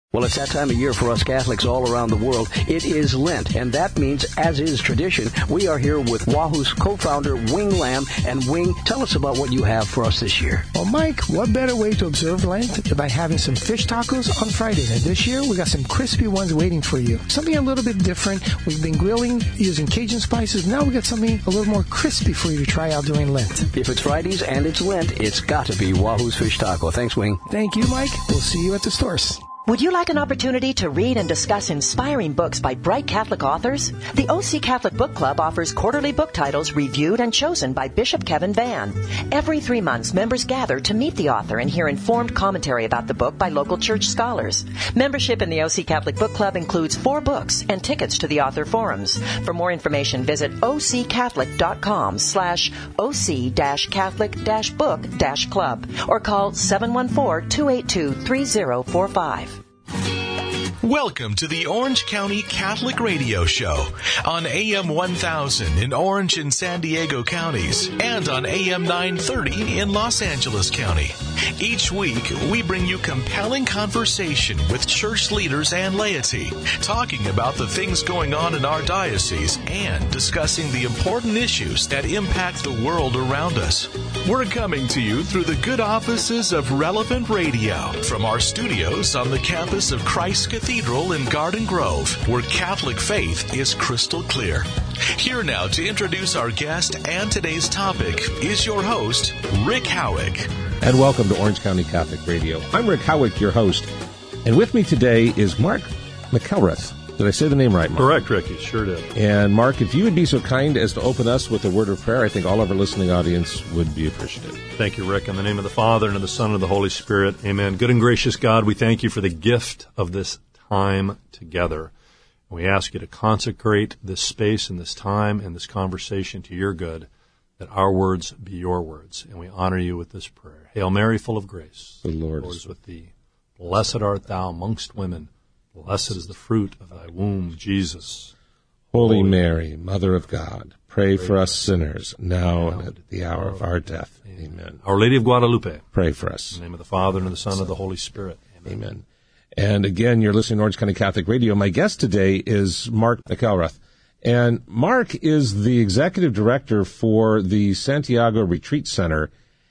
Well, it's that time of year for us Catholics all around the world. It is Lent, and that means, as is tradition, we are here with Wahoo's co-founder, Wing Lam. And Wing, tell us about what you have for us this year. Well, Mike, what better way to observe Lent than by having some fish tacos on Friday? And this year, we got some crispy ones waiting for you. Something a little bit different. We've been grilling using Cajun spices. Now we got something a little more crispy for you to try out during Lent. If it's Fridays and it's Lent, it's got to be Wahoo's Fish Taco. Thanks, Wing. Thank you, Mike. We'll see you at the stores. Would you like an opportunity to read and discuss inspiring books by bright Catholic authors? The OC Catholic Book Club offers quarterly book titles reviewed and chosen by Bishop Kevin Vann. Every 3 months, members gather to meet the author and hear informed commentary about the book by local church scholars. Membership in the OC Catholic Book Club includes 4 books and tickets to the author forums. For more information, visit occatholic.com/OC-Catholic-book-club or call 714-282-3045. Welcome to the Orange County Catholic Radio Show on AM 1000 in Orange and San Diego counties and on AM 930 in Los Angeles County. Each week, we bring you compelling conversation with church leaders and laity, talking about the things going on in our diocese and discussing the important issues that impact the world around us. We're coming to you through the good offices of Relevant Radio from our studios on the campus of Christ Cathedral in Garden Grove, where Catholic faith is crystal clear. Here now to introduce our guest and today's topic is your host, Rick Howick. And welcome to Orange County Catholic Radio. I'm Rick Howick, your host. And with me today is Mark McElrath. Did I say the name right, Mark? Correct, Rick. You sure did. And Mark, if you would be so kind as to open us with a word of prayer, I think all of our listening audience would be appreciative. Thank you, Rick. In the name of the Father, and of the Son, and of the Holy Spirit. Amen. Good and gracious God, we thank you for the gift of this time together. We ask you to consecrate this space and this time and this conversation to your good, that our words be your words. And we honor you with this prayer. Hail Mary, full of grace. The Lord is with thee. Blessed art thou amongst women. Blessed is the fruit of thy womb, Jesus. Holy Mary, Mother of God, pray for us sinners, now and at the hour of our death. Amen. Our Lady of Guadalupe, pray for us. In the name of the Father, and of the Son, and of the Holy Spirit. Amen. And again, you're listening to Orange County Catholic Radio. My guest today is Mark McElrath. And Mark is the executive director for the Santiago Retreat Center.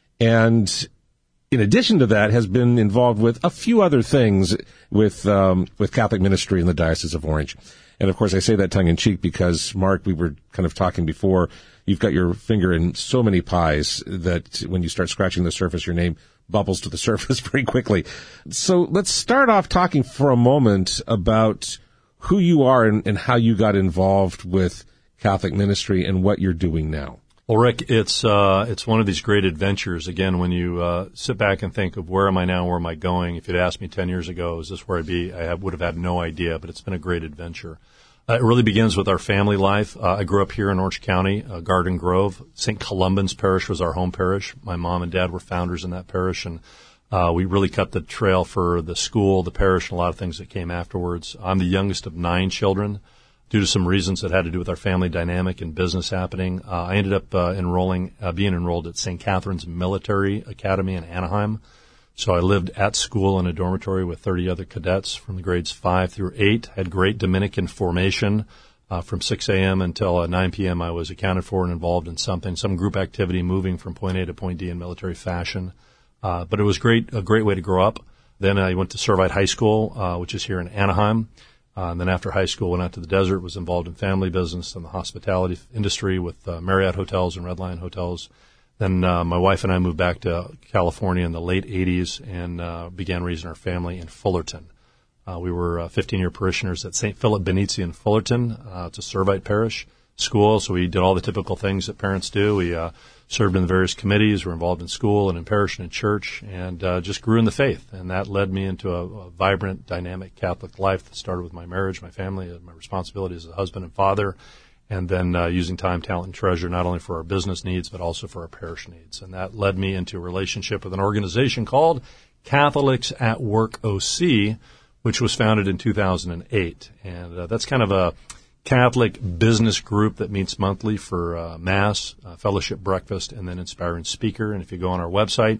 And in addition to that, has been involved with a few other things with Catholic ministry in the Diocese of Orange. And of course, I say that tongue in cheek because, Mark, we were kind of talking before, you've got your finger in so many pies that when you start scratching the surface, your name bubbles to the surface pretty quickly. So let's start off talking for a moment about who you are and how you got involved with Catholic ministry and what you're doing now. Well, Rick, it's one of these great adventures. Again, when you sit back and think of where am I now, where am I going? If you'd asked me 10 years ago, is this where I'd be? I would have had no idea, but it's been a great adventure. It really begins with our family life. I grew up here in Orange County, Garden Grove. St. Columban's Parish was our home parish. My mom and dad were founders in that parish, and we really cut the trail for the school, the parish, and a lot of things that came afterwards. I'm the youngest of 9 children. Due to some reasons that had to do with our family dynamic and business happening, I ended up being enrolled at St. Catherine's Military Academy in Anaheim. So I lived at school in a dormitory with 30 other cadets from the grades 5 through 8, had great Dominican formation. From 6 a.m. until 9 p.m. I was accounted for and involved in some group activity moving from point A to point D in military fashion. But it was a great way to grow up. Then I went to Servite High School, which is here in Anaheim. And then after high school, went out to the desert, was involved in family business and the hospitality industry with Marriott Hotels and Redline Hotels. Then my wife and I moved back to California in the late 80s and began raising our family in Fullerton. We were 15-year parishioners at St. Philip Benizi in Fullerton. It's a Servite parish school, so we did all the typical things that parents do. We served in the various committees, were involved in school and in parish and in church, and just grew in the faith. And that led me into a vibrant, dynamic Catholic life that started with my marriage, my family, my responsibility as a husband and father, and then using time, talent, and treasure not only for our business needs but also for our parish needs. And that led me into a relationship with an organization called Catholics at Work OC, which was founded in 2008. And that's kind of a Catholic business group that meets monthly for Mass, fellowship breakfast, and then inspiring speaker. And if you go on our website,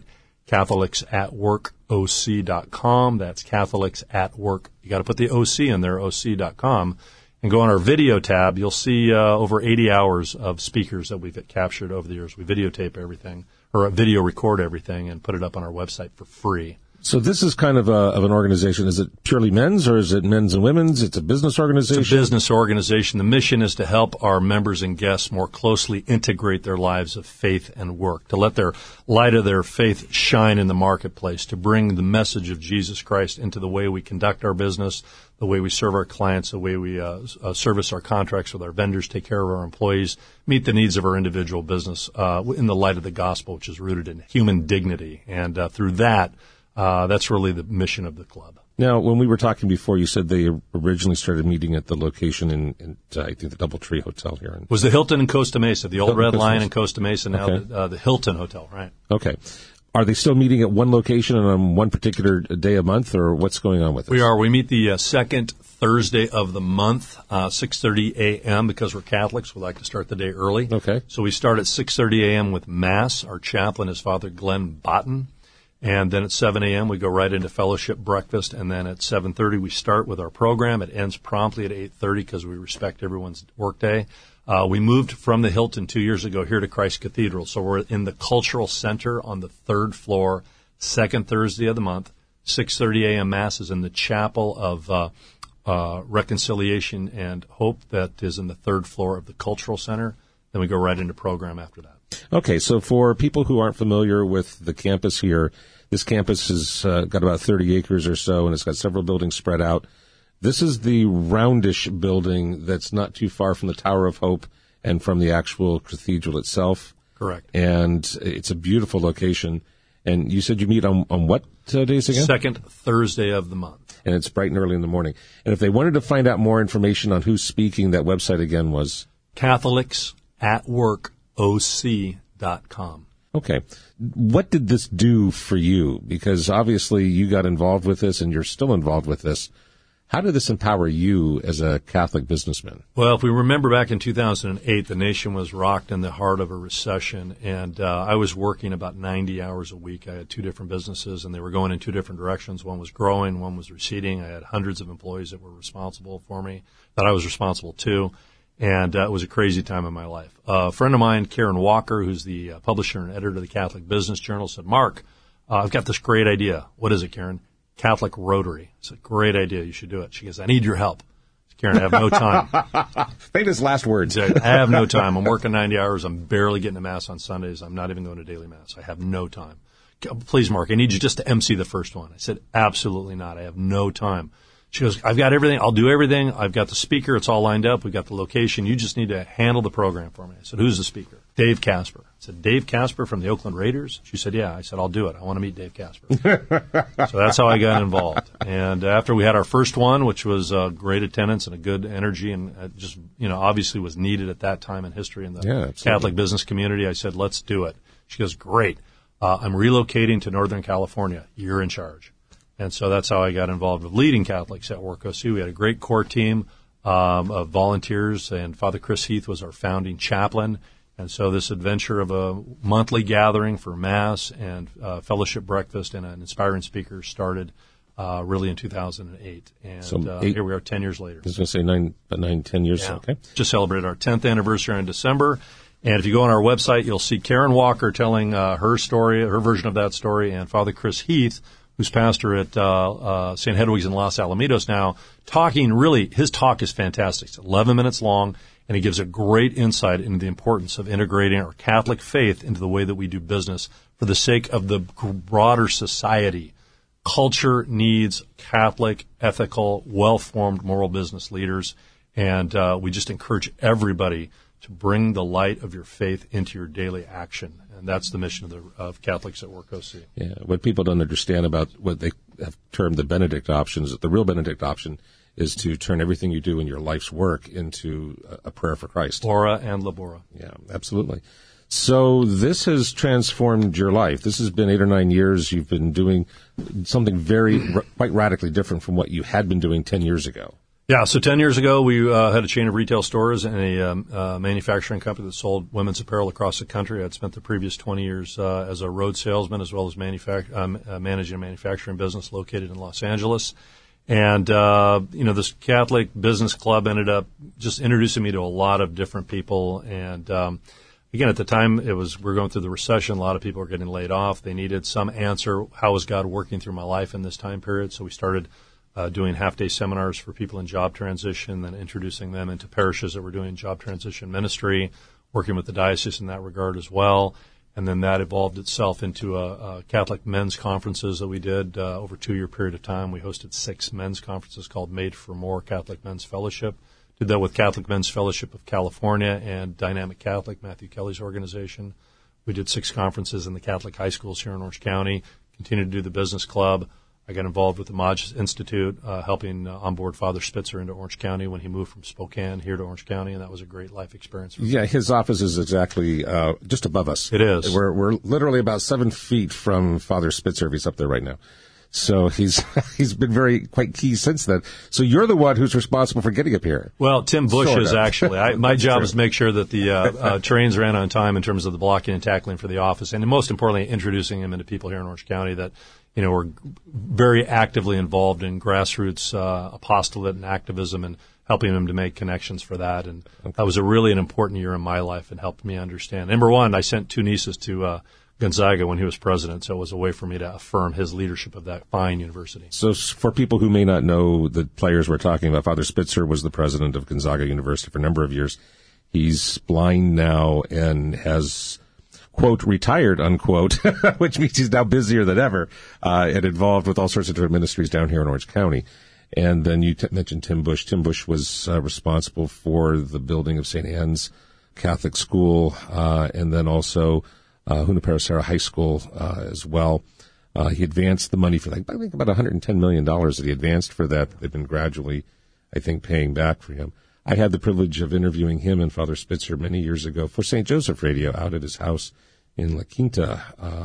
CatholicsAtWorkOC.com. That's CatholicsAtWork. You got to put the OC in there, OC.com. And go on our video tab. You'll see over 80 hours of speakers that we've captured over the years. We videotape everything, or video record everything, and put it up on our website for free. So this is kind of an organization. Is it purely men's, or is it men's and women's? It's a business organization? It's a business organization. The mission is to help our members and guests more closely integrate their lives of faith and work, to let their light of their faith shine in the marketplace, to bring the message of Jesus Christ into the way we conduct our business, the way we serve our clients, the way we service our contracts with our vendors, take care of our employees, meet the needs of our individual business in the light of the gospel, which is rooted in human dignity. And through that, that's really the mission of the club. Now, when we were talking before, you said they originally started meeting at the location in I think, the DoubleTree Hotel here. It was the Hilton in Costa Mesa, the old Red Lion in Costa Mesa, now the Hilton Hotel, right? Okay. Are they still meeting at one location and on one particular day a month, or what's going on with this? We are. We meet the second Thursday of the month, 6:30 a.m. Because we're Catholics, we like to start the day early. Okay. So we start at 6:30 a.m. with Mass. Our chaplain is Father Glenn Botten. And then at 7 a.m. we go right into fellowship breakfast, and then at 7:30 we start with our program. It ends promptly at 8:30 because we respect everyone's workday. We moved from the Hilton 2 years ago here to Christ Cathedral, so we're in the Cultural Center on the third floor, second Thursday of the month. 6:30 a.m. Mass is in the Chapel of Reconciliation and Hope that is in the third floor of the Cultural Center. Then we go right into program after that. Okay, so for people who aren't familiar with the campus here, this campus has got about 30 acres or so, and it's got several buildings spread out. This is the roundish building that's not too far from the Tower of Hope and from the actual cathedral itself. Correct. And it's a beautiful location. And you said you meet on what days again? Second Thursday of the month. And it's bright and early in the morning. And if they wanted to find out more information on who's speaking, that website again was? CatholicsAtWorkOC.com. Okay. What did this do for you? Because obviously you got involved with this and you're still involved with this. How did this empower you as a Catholic businessman? Well, if we remember back in 2008, the nation was rocked in the heart of a recession, and I was working about 90 hours a week. I had two different businesses, and they were going in two different directions. One was growing, one was receding. I had hundreds of employees that were responsible for me, that I was responsible to, and it was a crazy time in my life. A friend of mine, Karen Walker, who's the publisher and editor of the Catholic Business Journal, said, "Mark, I've got this great idea." "What is it, Karen?" "Catholic Rotary." It's a great idea. You should do it. She goes, "I need your help." "Karen, I have no time." Famous last words. I have no time. I'm working 90 hours. I'm barely getting to Mass on Sundays. I'm not even going to daily Mass. I have no time. "Please, Mark, I need you just to MC the first one." I said, "Absolutely not. I have no time." She goes, "I've got everything. I'll do everything. I've got the speaker. It's all lined up. We've got the location. You just need to handle the program for me." I said, "Who's the speaker?" "Dave Casper." I said, "Dave Casper from the Oakland Raiders?" She said, "Yeah." I said, "I'll do it. I want to meet Dave Casper." So that's how I got involved. And after we had our first one, which was great attendance and a good energy and just, obviously was needed at that time in history in the Catholic business community, I said, "Let's do it." She goes, "Great. I'm relocating to Northern California. You're in charge." And so that's how I got involved with leading Catholics at Work OC. We had a great core team of volunteers, and Father Chris Heath was our founding chaplain. And so this adventure of a monthly gathering for Mass and fellowship breakfast and an inspiring speaker started really in 2008. And here we are 10 years later. I was going to say 10 years. Yeah. Okay. Just celebrated our 10th anniversary in December. And if you go on our website, you'll see Karen Walker telling her story, her version of that story, and Father Chris Heath, who's pastor at St. Hedwig's in Los Alamitos now, talking really, his talk is fantastic. It's 11 minutes long, and he gives a great insight into the importance of integrating our Catholic faith into the way that we do business for the sake of the broader society. Culture needs Catholic, ethical, well-formed moral business leaders, and we just encourage everybody to bring the light of your faith into your daily action. And that's the mission of Catholics at Work OC. Yeah, what people don't understand about what they have termed the Benedict option is that the real Benedict option is to turn everything you do in your life's work into a prayer for Christ. Ora and labora. Yeah, absolutely. So this has transformed your life. This has been 8 or 9 years. You've been doing something quite radically different from what you had been doing 10 years ago. Yeah, so 10 years ago, we had a chain of retail stores and a manufacturing company that sold women's apparel across the country. I'd spent the previous 20 years as a road salesman as well as managing a manufacturing business located in Los Angeles. And, this Catholic business club ended up just introducing me to a lot of different people. And, again, at the time, we were going through the recession. A lot of people were getting laid off. They needed some answer. How was God working through my life in this time period? So we started doing half-day seminars for people in job transition, then introducing them into parishes that were doing job transition ministry, working with the diocese in that regard as well. And then that evolved itself into a Catholic men's conferences that we did over a 2-year period of time. We hosted 6 men's conferences called Made for More Catholic Men's Fellowship. Did that with Catholic Men's Fellowship of California and Dynamic Catholic, Matthew Kelly's organization. We did 6 conferences in the Catholic high schools here in Orange County, continued to do the business club. I got involved with the Modge Institute, helping onboard Father Spitzer into Orange County when he moved from Spokane here to Orange County, and that was a great life experience for me. Yeah, his office is exactly just above us. It is. We're literally about 7 feet from Father Spitzer. He's up there right now. So he's been quite key since then. So you're the one who's responsible for getting up here. Well, Tim Bush sort is of. actually. My job is to make sure that the trains ran on time in terms of the blocking and tackling for the office, and most importantly, introducing him into people here in Orange County that were very actively involved in grassroots apostolate and activism, and helping them to make connections for that. And that was really an important year in my life and helped me understand. Number one, I sent 2 nieces to Gonzaga when he was president, so it was a way for me to affirm his leadership of that fine university. So for people who may not know the players we're talking about, Father Spitzer was the president of Gonzaga University for a number of years. He's blind now and has, quote, retired, unquote, which means he's now busier than ever, and involved with all sorts of different ministries down here in Orange County. And then you mentioned Tim Bush. Tim Bush was responsible for the building of St. Anne's Catholic School, and then also Junipero Serra High School as well. He advanced the money for that. I think about $110 million that he advanced for that. They've been gradually, I think, paying back for him. I had the privilege of interviewing him and Father Spitzer many years ago for St. Joseph Radio out at his house in La Quinta.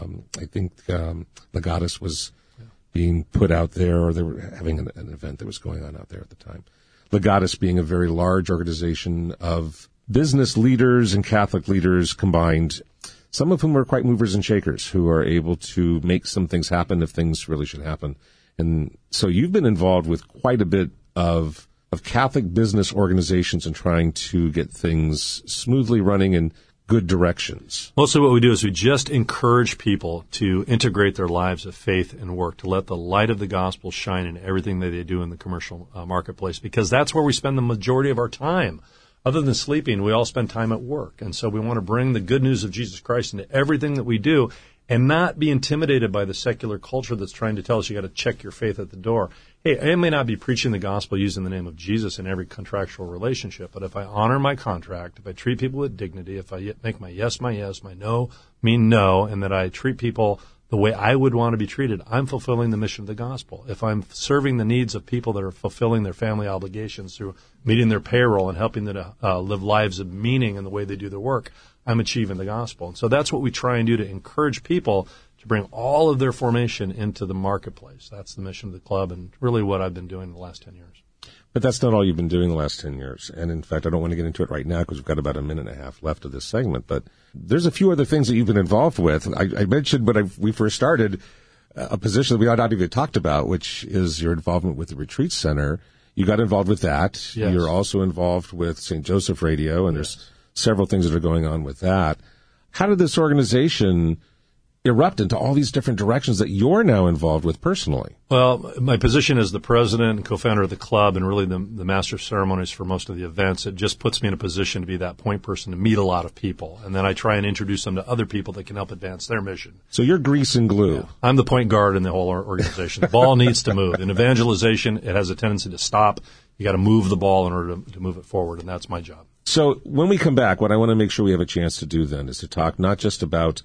I think Legatus was being put out there, or they were having an event that was going on out there at the time. Legatus being a very large organization of business leaders and Catholic leaders combined, some of whom are quite movers and shakers, who are able to make some things happen if things really should happen. And so you've been involved with quite a bit of Catholic business organizations and trying to get things smoothly running in good directions. Mostly what we do is we just encourage people to integrate their lives of faith and work, to let the light of the gospel shine in everything that they do in the commercial marketplace, because that's where we spend the majority of our time. Other than sleeping, we all spend time at work. And so we want to bring the good news of Jesus Christ into everything that we do and not be intimidated by the secular culture that's trying to tell us you got to check your faith at the door. Hey, I may not be preaching the gospel using the name of Jesus in every contractual relationship, but if I honor my contract, if I treat people with dignity, if I make my yes, my no mean no, and that I treat people the way I would want to be treated, I'm fulfilling the mission of the gospel. If I'm serving the needs of people that are fulfilling their family obligations through meeting their payroll and helping them to live lives of meaning in the way they do their work, I'm achieving the gospel. And so that's what we try and do to encourage people to bring all of their formation into the marketplace. That's the mission of the club and really what I've been doing the last 10 years. But that's not all you've been doing the last 10 years. And in fact, I don't want to get into it right now because we've got about a minute and a half left of this segment. But there's a few other things that you've been involved with. I mentioned when we first started a position that we had not even talked about, which is your involvement with the Retreat Center. You got involved with that. Yes. You're also involved with St. Joseph Radio, and Yes. there's several things that are going on with that. How did this organization erupt into all these different directions that you're now involved with personally? Well, my position as the president and co-founder of the club and really the master of ceremonies for most of the events, it just puts me in a position to be that point person to meet a lot of people. And then I try and introduce them to other people that can help advance their mission. So you're grease and glue. Yeah. I'm the point guard in the whole organization. The ball needs to move. In evangelization, it has a tendency to stop. You got to move the ball in order to move it forward, and that's my job. So when we come back, what I want to make sure we have a chance to do then is to talk not just about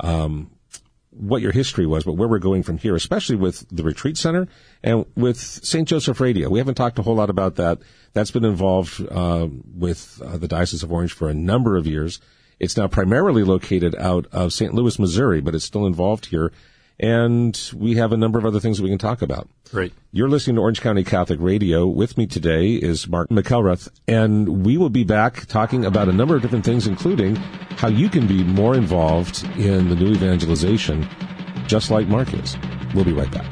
what your history was, but where we're going from here, especially with the Retreat Center and with St. Joseph Radio. We haven't talked a whole lot about that. That's been involved with the Diocese of Orange for a number of years. It's now primarily located out of St. Louis, Missouri, but it's still involved here. and we have a number of other things that we can talk about. Great. You're listening to Orange County Catholic Radio. With me today is Mark McElrath, and we will be back talking about a number of different things, including how you can be more involved in the new evangelization, just like Mark is. We'll be right back.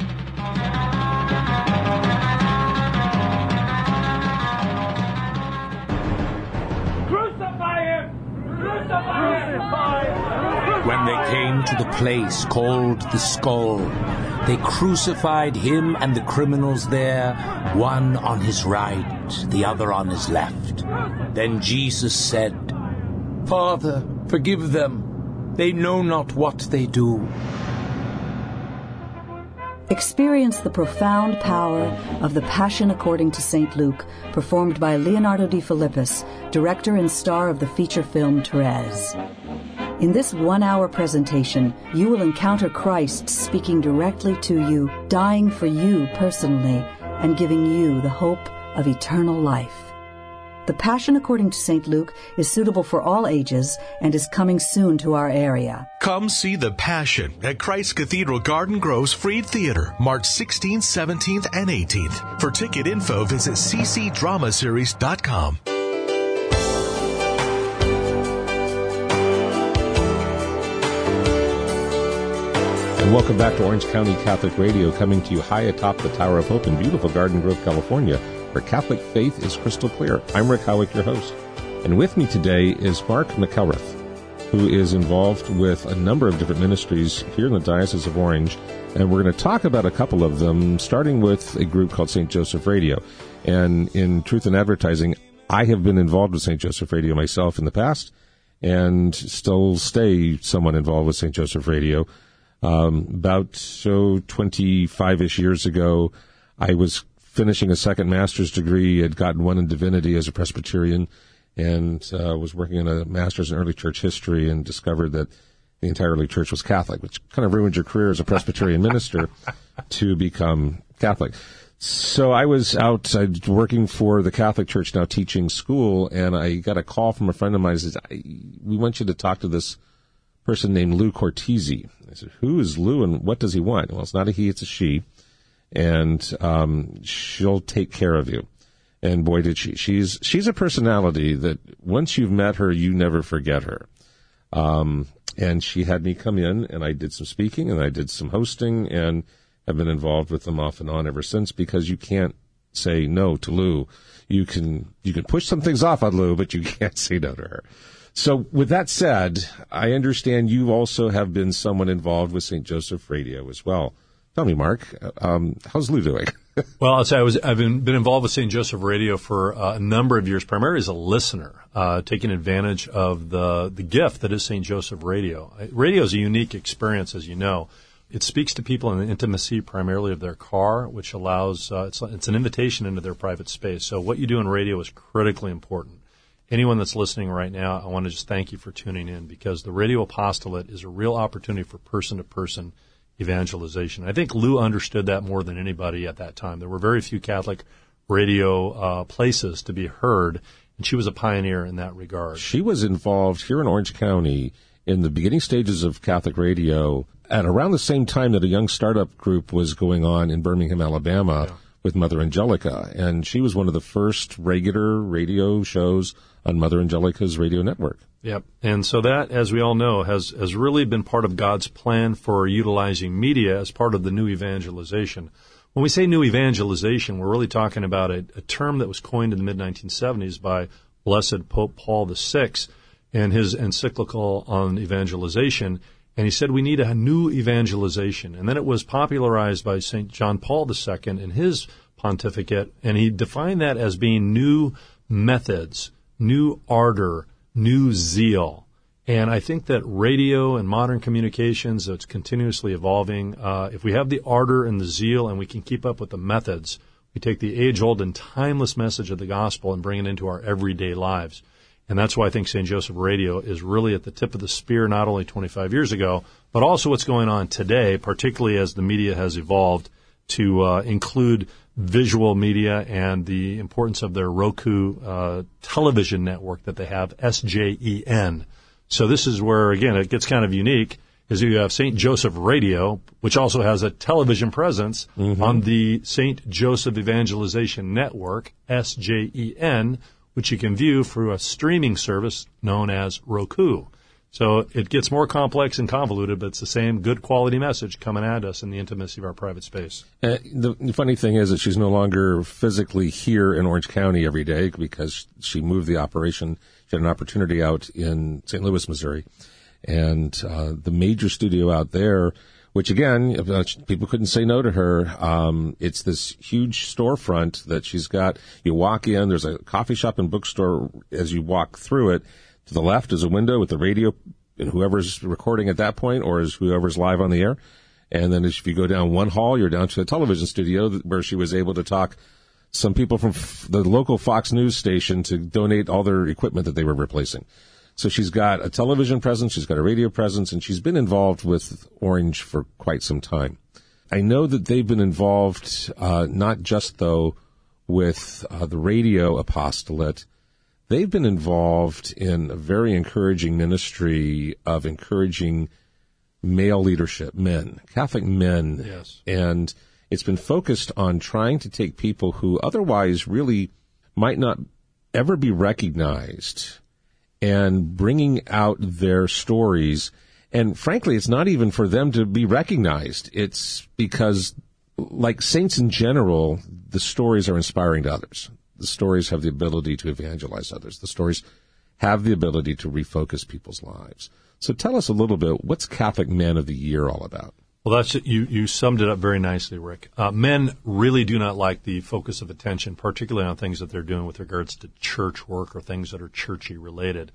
When they came to the place called the Skull, they crucified him and the criminals there, one on his right, the other on his left. Then Jesus said, "Father, forgive them. They know not what they do." Experience the profound power of The Passion According to St. Luke, performed by Leonardo de Philippis, director and star of the feature film Therese. In this 1-hour presentation, you will encounter Christ speaking directly to you, dying for you personally, and giving you the hope of eternal life. The Passion According to St. Luke is suitable for all ages and is coming soon to our area. Come see The Passion at Christ Cathedral Garden Grove's Freed Theater, March 16th, 17th, and 18th. For ticket info, visit ccdramaseries.com. And welcome back to Orange County Catholic Radio, coming to you high atop the Tower of Hope in beautiful Garden Grove, California, where Catholic faith is crystal clear. I'm Rick Howick, your host. And with me today is Mark McElrath, who is involved with a number of different ministries here in the Diocese of Orange. And we're going to talk about a couple of them, starting with a group called St. Joseph Radio. And in Truth in Advertising, I have been involved with St. Joseph Radio myself in the past and still stay somewhat involved with St. Joseph Radio. About 25-ish years ago, I was finishing a second master's degree, had gotten one in divinity as a Presbyterian, and was working on a master's in early church history, and discovered that the entire early church was Catholic, which kind of ruined your career as a Presbyterian minister to become Catholic. So I was out working for the Catholic Church, now teaching school, and I got a call from a friend of mine who says, "We want you to talk to this person named Lou Cortese." I said, "Who is Lou and what does he want?" "Well, it's not a he, it's a she. And she'll take care of you." And boy, did she. She's a personality that once you've met her, you never forget her. And she had me come in, and I did some speaking, and I did some hosting, and have been involved with them off and on ever since, because you can't say no to Lou. You can push some things off on Lou, but you can't say no to her. So with that said, I understand you also have been someone involved with St. Joseph Radio as well. Tell me, Mark, how's Lou doing? Well, I'll say I've been involved with St. Joseph Radio for a number of years, primarily as a listener, taking advantage of the gift that is St. Joseph Radio. Radio is a unique experience, as you know. It speaks to people in the intimacy primarily of their car, which allows it's an invitation into their private space. So what you do in radio is critically important. Anyone that's listening right now, I want to just thank you for tuning in, because the radio apostolate is a real opportunity for person-to-person evangelization. I think Lou understood that more than anybody at that time. There were very few Catholic radio places to be heard, and she was a pioneer in that regard. She was involved here in Orange County in the beginning stages of Catholic radio at around the same time that a young startup group was going on in Birmingham, Alabama, with Mother Angelica. And she was one of the first regular radio shows on Mother Angelica's radio network. Yep. And so that, as we all know, has really been part of God's plan for utilizing media as part of the new evangelization. When we say new evangelization, we're really talking about a term that was coined in the mid-1970s by Blessed Pope Paul VI in his encyclical on evangelization. And he said we need a new evangelization. And then it was popularized by St. John Paul II in his pontificate, and he defined that as being new methods, new ardor, new zeal. And I think that radio and modern communications, it's continuously evolving. If we have the ardor and the zeal and we can keep up with the methods, we take the age-old and timeless message of the gospel and bring it into our everyday lives. And that's why I think St. Joseph Radio is really at the tip of the spear, not only 25 years ago, but also what's going on today, particularly as the media has evolved to include visual media and the importance of their Roku television network that they have, SJEN. So this is where, again, it gets kind of unique. is you have St. Joseph Radio, which also has a television presence on the St. Joseph Evangelization Network, SJEN, which you can view through a streaming service known as Roku. So it gets more complex and convoluted, but it's the same good quality message coming at us in the intimacy of our private space. The funny thing is that she's no longer physically here in Orange County every day because she moved the operation. She had an opportunity out in St. Louis, Missouri. And the major studio out there, which again, people couldn't say no to her. It's this huge storefront that she's got. You walk in, there's a coffee shop and bookstore as you walk through it. To the left is a window with the radio and whoever's recording at that point or is whoever's live on the air. And then if you go down one hall, you're down to a television studio where she was able to talk some people from the local Fox News station to donate all their equipment that they were replacing. So she's got a television presence, she's got a radio presence, and she's been involved with Orange for quite some time. I know that they've been involved not just, though, with the radio apostolate. They've been involved in a very encouraging ministry of encouraging male leadership, men, Catholic men. Yes. And it's been focused on trying to take people who otherwise really might not ever be recognized and bringing out their stories. And frankly, it's not even for them to be recognized. It's because, like saints in general, the stories are inspiring to others. The stories have the ability to evangelize others. The stories have the ability to refocus people's lives. So tell us a little bit, what's Catholic Man of the Year all about? Well, that's you summed it up very nicely, Rick. Men really do not like the focus of attention, particularly on things that they're doing with regards to church work or things that are churchy related.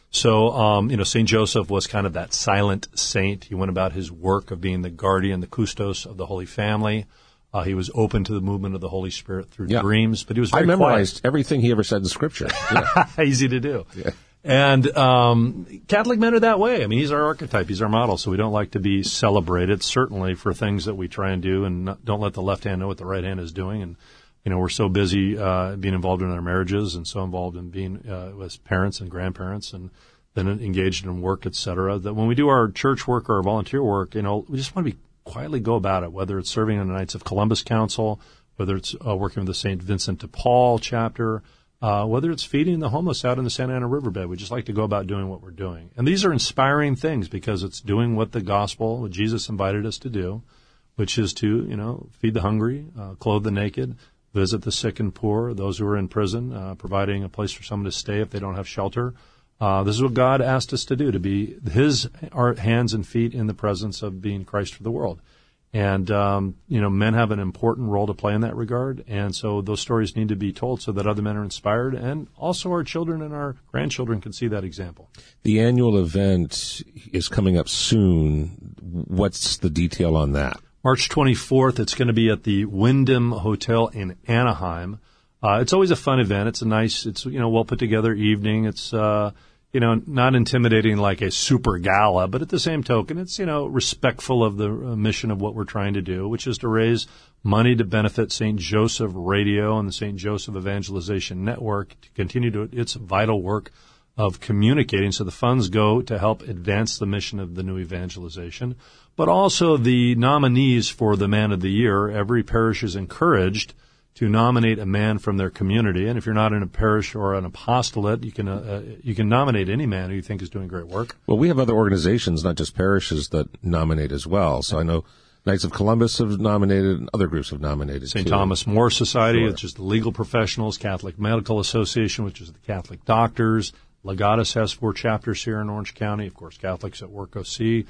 So, St. Joseph was kind of that silent saint. He went about his work of being the guardian, the custos of the Holy Family. He was open to the movement of the Holy Spirit through dreams, but he was very quiet. I memorized everything he ever said in Scripture. Yeah. Easy to do. Yeah. And Catholic men are that way. I mean, he's our archetype. He's our model, so we don't like to be celebrated, certainly for things that we try and do, and don't let the left hand know what the right hand is doing. And, we're so busy being involved in our marriages and so involved in being as parents and grandparents and then engaged in work, et cetera, that when we do our church work or our volunteer work, we just want to be quietly go about it, whether it's serving on the Knights of Columbus Council, whether it's working with the St. Vincent de Paul chapter, whether it's feeding the homeless out in the Santa Ana riverbed. We just like to go about doing what we're doing. And these are inspiring things because it's doing what the gospel, what Jesus invited us to do, which is to, feed the hungry, clothe the naked, visit the sick and poor, those who are in prison, providing a place for someone to stay if they don't have shelter. This is what God asked us to do, to be our hands and feet in the presence of being Christ for the world. And, men have an important role to play in that regard. And so those stories need to be told so that other men are inspired. And also our children and our grandchildren can see that example. The annual event is coming up soon. What's the detail on that? March 24th, it's going to be at the Wyndham Hotel in Anaheim. It's always a fun event. It's well put together evening. It's, not intimidating like a super gala, but at the same token, it's, respectful of the mission of what we're trying to do, which is to raise money to benefit St. Joseph Radio and the St. Joseph Evangelization Network to continue its vital work of communicating. So the funds go to help advance the mission of the new evangelization. But also the nominees for the Man of the Year, every parish is encouraged to nominate a man from their community. And if you're not in a parish or an apostolate, you can nominate any man who you think is doing great work. Well, we have other organizations, not just parishes, that nominate as well. So I know Knights of Columbus have nominated, and other groups have nominated. St. Thomas More Society, which is the legal professionals, Catholic Medical Association, which is the Catholic doctors. Legatus has 4 chapters here in Orange County. Of course, Catholics at Work OC.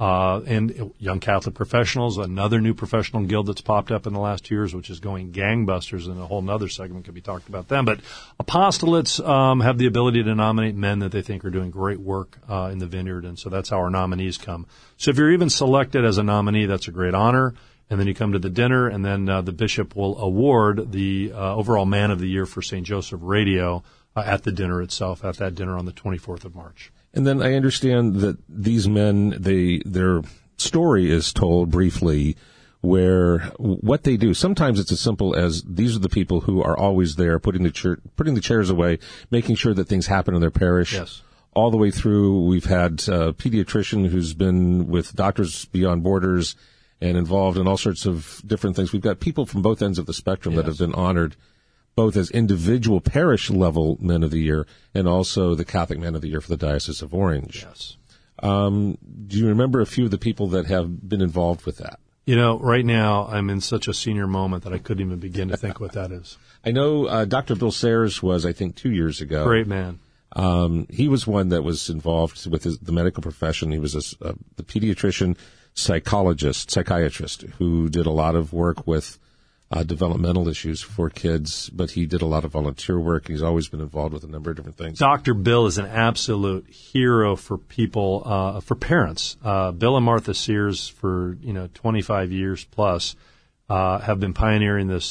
And Young Catholic Professionals, another new professional guild that's popped up in the last 2 years, which is going gangbusters, and a whole other segment could be talked about them. But apostolates have the ability to nominate men that they think are doing great work in the vineyard, and so that's how our nominees come. So if you're even selected as a nominee, that's a great honor. And then you come to the dinner, and then the bishop will award the overall Man of the Year for St. Joseph Radio at the dinner itself, at that dinner on the 24th of March. And then I understand that these men, their story is told briefly where what they do. Sometimes it's as simple as these are the people who are always there, putting the chairs away, making sure that things happen in their parish. Yes. all the way through. We've had a pediatrician who's been with Doctors Beyond Borders and involved in all sorts of different things. We've got people from both ends of the spectrum that have been honored, both as individual parish level Men of the Year and also the Catholic Men of the Year for the Diocese of Orange. Yes. Do you remember a few of the people that have been involved with that? You know, right now I'm in such a senior moment that I couldn't even begin to think what that is. I know Dr. Bill Sayers was, I think, 2 years ago. Great man. He was one that was involved with the medical profession. He was the pediatrician, psychiatrist who did a lot of work with developmental issues for kids, but he did a lot of volunteer work. He's always been involved with a number of different things. Dr. Bill is an absolute hero for people, for parents. Bill and Martha Sears, for 25 years plus, have been pioneering this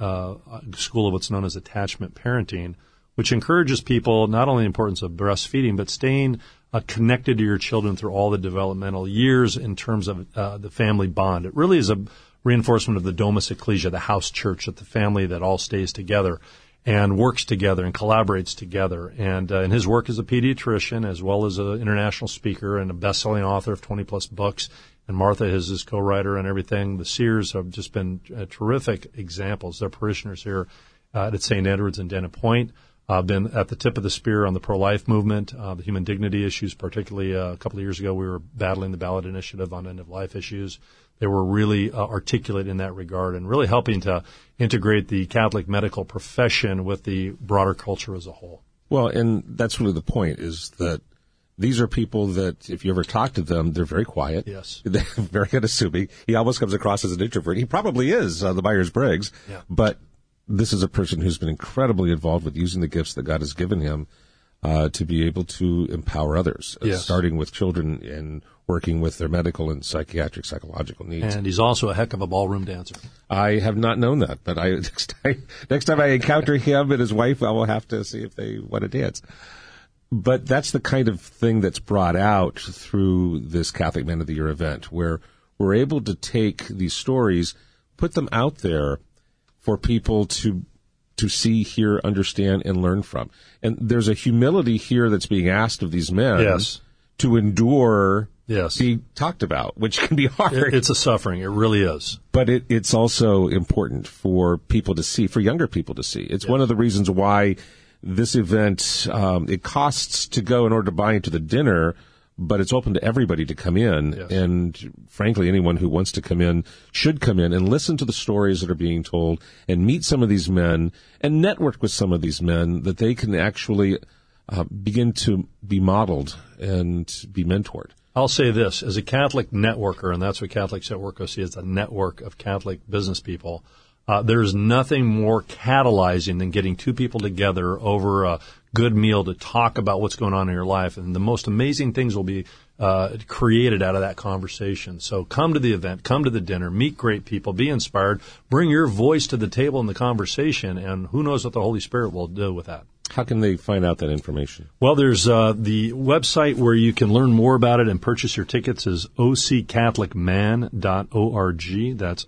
school of what's known as attachment parenting, which encourages people not only the importance of breastfeeding, but staying connected to your children through all the developmental years in terms of the family bond. It really is a reinforcement of the Domus Ecclesia, the house church, that the family that all stays together and works together and collaborates together. And his work as a pediatrician, as well as an international speaker and a best-selling author of 20-plus books, and Martha is his co-writer and everything. The Sears have just been terrific examples. They're parishioners here at St. Edward's and Dana Point. Been at the tip of the spear on the pro-life movement, the human dignity issues, particularly a couple of years ago we were battling the ballot initiative on end-of-life issues. They were really articulate in that regard and really helping to integrate the Catholic medical profession with the broader culture as a whole. Well, and that's really the point, is that these are people that, if you ever talk to them, they're very quiet. Yes. They're very unassuming. He almost comes across as an introvert. He probably is, the Myers-Briggs. Yeah. But this is a person who's been incredibly involved with using the gifts that God has given him to be able to empower others, starting with children and working with their medical and psychological needs. And he's also a heck of a ballroom dancer. I have not known that, but next time I encounter him and his wife, I will have to see if they want to dance. But that's the kind of thing that's brought out through this Catholic Men of the Year event, where we're able to take these stories, put them out there for people to see, hear, understand, and learn from. And there's a humility here that's being asked of these men to endure being talked about, which can be hard. It's a suffering. It really is. But it's also important for people to see, for younger people to see. It's one of the reasons why this event, it costs to go in order to buy into the dinner, but it's open to everybody to come in. Yes. And frankly, anyone who wants to come in should come in and listen to the stories that are being told and meet some of these men and network with some of these men that they can actually begin to be modeled and be mentored. I'll say this, as a Catholic networker, and that's what Catholics at Work OC is, a network of Catholic business people, there's nothing more catalyzing than getting two people together over a good meal to talk about what's going on in your life. And the most amazing things will be created out of that conversation. So come to the event, come to the dinner, meet great people, be inspired, bring your voice to the table in the conversation, and who knows what the Holy Spirit will do with that. How can they find out that information? Well, there's the website where you can learn more about it and purchase your tickets is occatholicman.org. That's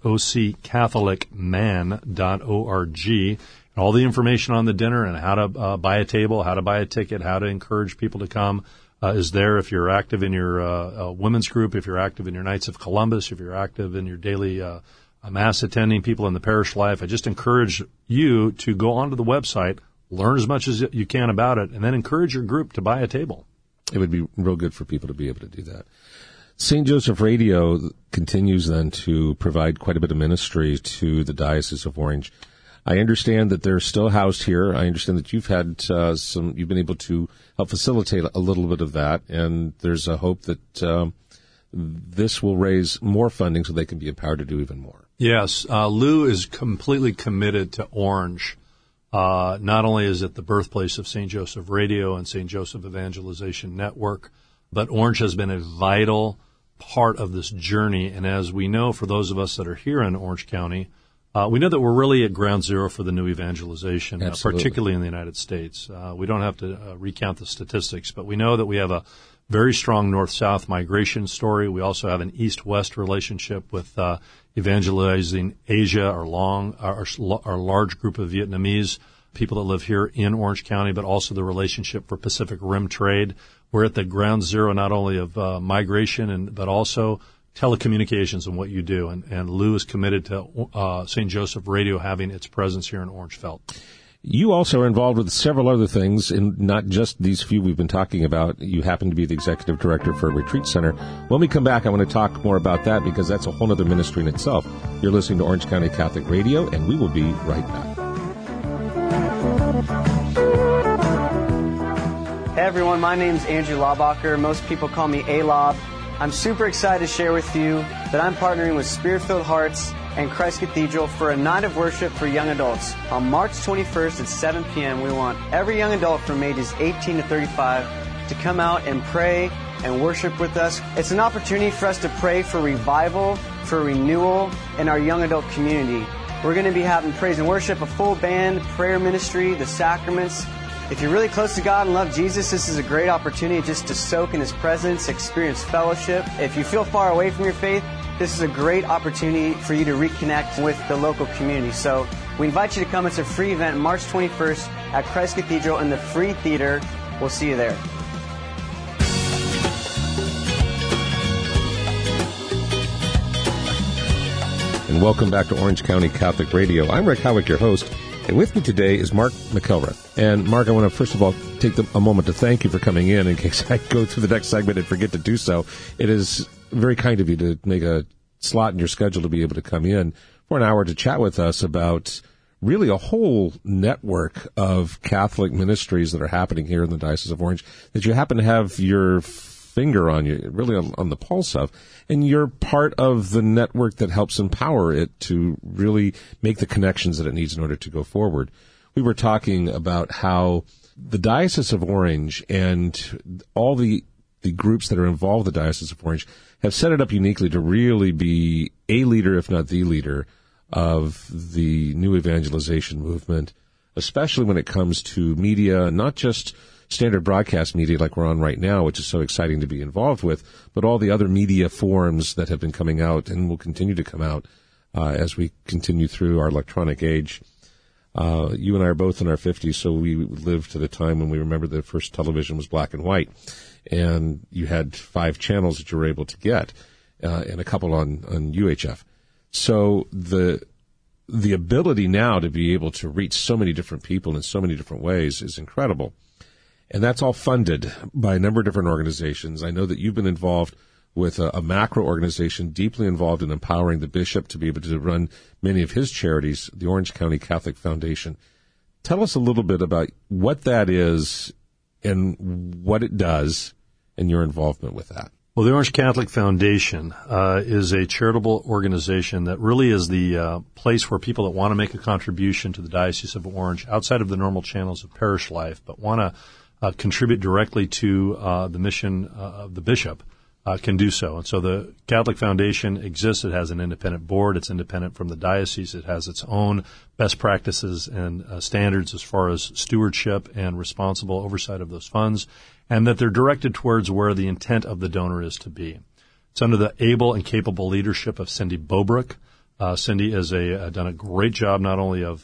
occatholicman.org. And all the information on the dinner and how to buy a table, how to buy a ticket, how to encourage people to come is there. If you're active in your women's group, if you're active in your Knights of Columbus, if you're active in your daily Mass attending people in the parish life, I just encourage you to go onto the website, learn as much as you can about it, and then encourage your group to buy a table. It would be real good for people to be able to do that. St. Joseph Radio continues then to provide quite a bit of ministry to the Diocese of Orange. I understand that they're still housed here. I understand that you've had you've been able to help facilitate a little bit of that, and there's a hope that this will raise more funding so they can be empowered to do even more. Yes, Lou is completely committed to Orange. Not only is it the birthplace of St. Joseph Radio and St. Joseph Evangelization Network, but Orange has been a vital part of this journey. And as we know, for those of us that are here in Orange County, we know that we're really at ground zero for the new evangelization, particularly in the United States. We don't have to recount the statistics, but we know that we have a very strong north-south migration story. We also have an east-west relationship with evangelizing Asia, our large group of Vietnamese people that live here in Orange County, but also the relationship for Pacific Rim trade. We're at the ground zero not only of migration, but also telecommunications and what you do. And Lou is committed to St. Joseph Radio having its presence here in Orangeveld. You also are involved with several other things, and not just these few we've been talking about. You happen to be the executive director for a retreat center. When we come back, I want to talk more about that because that's a whole other ministry in itself. You're listening to Orange County Catholic Radio, and we will be right back. Hey everyone, my name is Andrew Laubacher. Most people call me A-Lob. I'm super excited to share with you that I'm partnering with Spirit-Filled Hearts and Christ Cathedral for a night of worship for young adults. On March 21st at 7 p.m., we want every young adult from ages 18 to 35 to come out and pray and worship with us. It's an opportunity for us to pray for revival, for renewal in our young adult community. We're going to be having praise and worship, a full band, prayer ministry, the sacraments. If you're really close to God and love Jesus, this is a great opportunity just to soak in His presence, experience fellowship. If you feel far away from your faith, this is a great opportunity for you to reconnect with the local community. So we invite you to come. It's a free event, March 21st at Christ Cathedral in the Free Theater. We'll see you there. And welcome back to Orange County Catholic Radio. I'm Rick Howick, your host. And with me today is Mark McElrath. And Mark, I want to first of all take a moment to thank you for coming in case I go through the next segment and forget to do so. It is very kind of you to make a slot in your schedule to be able to come in for an hour to chat with us about really a whole network of Catholic ministries that are happening here in the Diocese of Orange that you happen to have your finger on, you really on the pulse of, and you're part of the network that helps empower it to really make the connections that it needs in order to go forward. We were talking about how the Diocese of Orange and all the groups that are involved in the Diocese of Orange have set it up uniquely to really be a leader, if not the leader, of the new evangelization movement, especially when it comes to media, not just standard broadcast media like we're on right now, which is so exciting to be involved with, but all the other media forms that have been coming out and will continue to come out as we continue through our electronic age. You and I are both in our 50s, so we lived at a time when we remember the first television was black and white, and you had 5 channels that you were able to get, and a couple on UHF. So the ability now to be able to reach so many different people in so many different ways is incredible. And that's all funded by a number of different organizations. I know that you've been involved with a macro organization deeply involved in empowering the bishop to be able to run many of his charities, the Orange County Catholic Foundation. Tell us a little bit about what that is and what it does and your involvement with that. Well, the Orange Catholic Foundation is a charitable organization that really is the place where people that want to make a contribution to the Diocese of Orange outside of the normal channels of parish life, but want to contribute directly to the mission of the bishop can do so. And so the Catholic Foundation exists. It has an independent board. It's independent from the diocese. It has its own best practices and standards as far as stewardship and responsible oversight of those funds, and that they're directed towards where the intent of the donor is to be. It's under the able and capable leadership of Cindy Bobrook. Cindy has done a great job not only of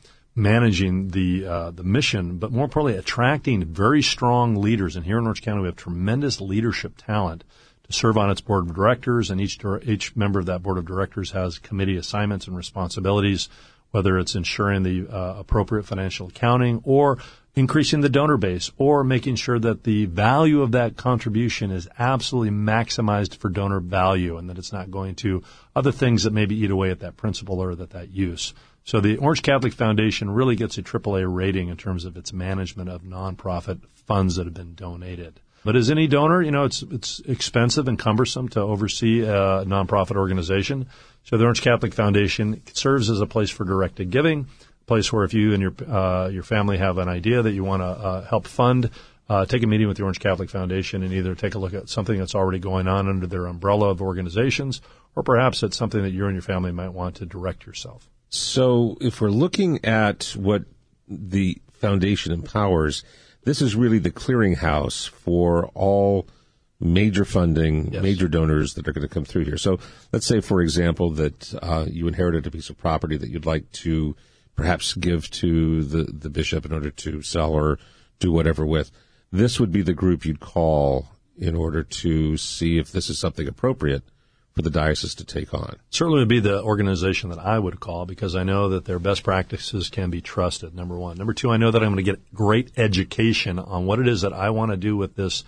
managing the mission, but more importantly, attracting very strong leaders. And here in Orange County, we have tremendous leadership talent to serve on its board of directors, and each member of that board of directors has committee assignments and responsibilities, whether it's ensuring the appropriate financial accounting or increasing the donor base or making sure that the value of that contribution is absolutely maximized for donor value and that it's not going to other things that maybe eat away at that principle or that use. So the Orange Catholic Foundation really gets a AAA rating in terms of its management of nonprofit funds that have been donated. But as any donor, it's expensive and cumbersome to oversee a nonprofit organization. So the Orange Catholic Foundation serves as a place for directed giving, a place where if you and your family have an idea that you want to help fund, take a meeting with the Orange Catholic Foundation and either take a look at something that's already going on under their umbrella of organizations, or perhaps it's something that you and your family might want to direct yourself. So if we're looking at what the foundation empowers, this is really the clearinghouse for all major funding, yes, major donors that are going to come through here. So let's say, for example, that you inherited a piece of property that you'd like to perhaps give to the bishop in order to sell or do whatever with. This would be the group you'd call in order to see if this is something appropriate for the diocese to take on. Certainly would be the organization that I would call, because I know that their best practices can be trusted, number one. Number two, I know that I'm going to get great education on what it is that I want to do with this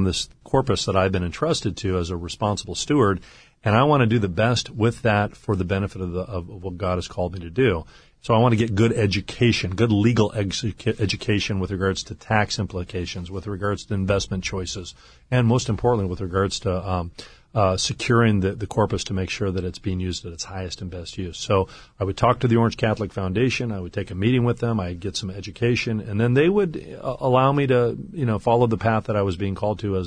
corpus that I've been entrusted to as a responsible steward, and I want to do the best with that for the benefit of what God has called me to do. So I want to get good education, good legal education with regards to tax implications, with regards to investment choices, and most importantly, with regards to securing the corpus to make sure that it's being used at its highest and best use. So I would talk to the Orange Catholic Foundation. I would take a meeting with them. I'd get some education, and then they would allow me to, follow the path that I was being called to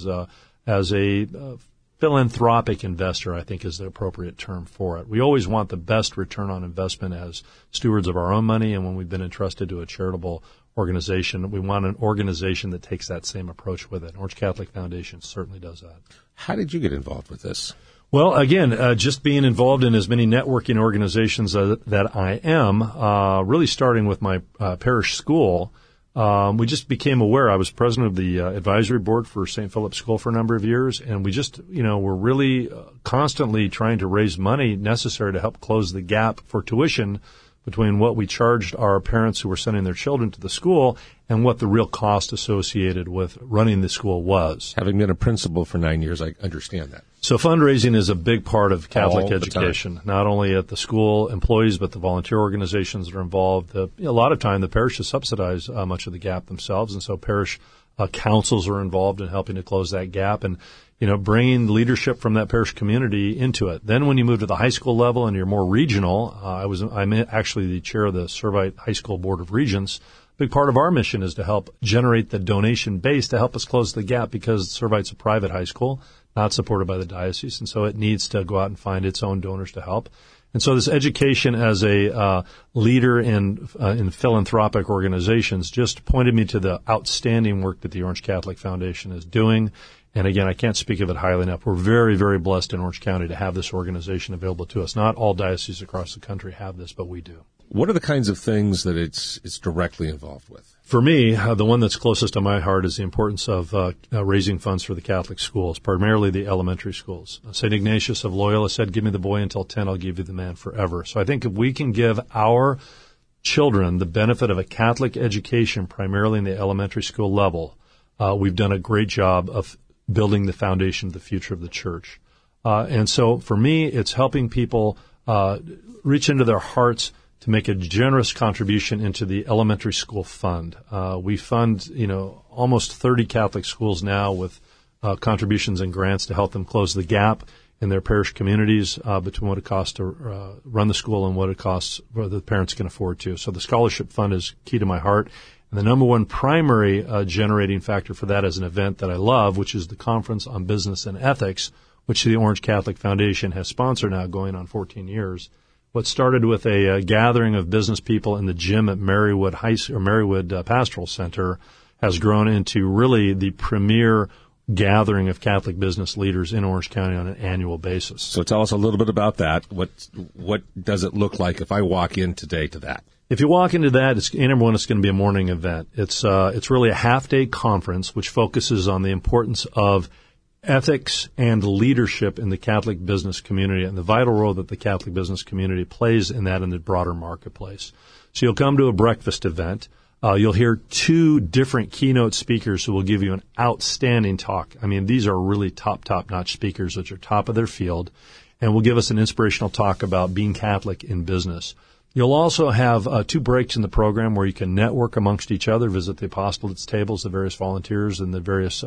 as a philanthropic investor, I think is the appropriate term for it. We always want the best return on investment as stewards of our own money, and when we've been entrusted to a charitable organization, we want an organization that takes that same approach with it. Orange Catholic Foundation certainly does that. How did you get involved with this? Well, again, just being involved in as many networking organizations that I am, really starting with my parish school. We just became aware. I was president of the advisory board for St. Philip's School for a number of years, and we just, were really constantly trying to raise money necessary to help close the gap for tuition between what we charged our parents who were sending their children to the school and what the real cost associated with running the school was. Having been a principal for 9 years, I understand that. So fundraising is a big part of Catholic education, not only at the school employees, but the volunteer organizations that are involved. A lot of time, the parishes subsidize much of the gap themselves, and so parish councils are involved in helping to close that gap and, bringing leadership from that parish community into it. Then when you move to the high school level and you're more regional, I'm actually the chair of the Servite High School Board of Regents. A big part of our mission is to help generate the donation base to help us close the gap, because Servite's a private high school, not supported by the diocese, and so it needs to go out and find its own donors to help. And so this education as a leader in philanthropic organizations just pointed me to the outstanding work that the Orange Catholic Foundation is doing. And again, I can't speak of it highly enough. We're very, very blessed in Orange County to have this organization available to us. Not all dioceses across the country have this, but we do. What are the kinds of things that it's directly involved with? For me, the one that's closest to my heart is the importance of raising funds for the Catholic schools, primarily the elementary schools. St. Ignatius of Loyola said, "Give me the boy until 10, I'll give you the man forever." So I think if we can give our children the benefit of a Catholic education, primarily in the elementary school level, we've done a great job of building the foundation of the future of the church. And so for me, it's helping people reach into their hearts to make a generous contribution into the elementary school fund. We fund, almost 30 Catholic schools now with contributions and grants to help them close the gap in their parish communities between what it costs to run the school and what it costs what the parents can afford to. So the scholarship fund is key to my heart. And the number one primary generating factor for that is an event that I love, which is the Conference on Business and Ethics, which the Orange Catholic Foundation has sponsored now going on 14 years. What started with a gathering of business people in the gym at Marywood Pastoral Center has grown into really the premier gathering of Catholic business leaders in Orange County on an annual basis. So tell us a little bit about that. What does it look like if I walk in today to that? If you walk into that, it's going to be a morning event. It's really a half-day conference which focuses on the importance of ethics and leadership in the Catholic business community and the vital role that the Catholic business community plays in that in the broader marketplace. So you'll come to a breakfast event. You'll hear two different keynote speakers who will give you an outstanding talk. I mean, these are really top-notch speakers which are top of their field and will give us an inspirational talk about being Catholic in business. You'll also have 2 breaks in the program where you can network amongst each other, visit the apostolates tables, the various volunteers and the various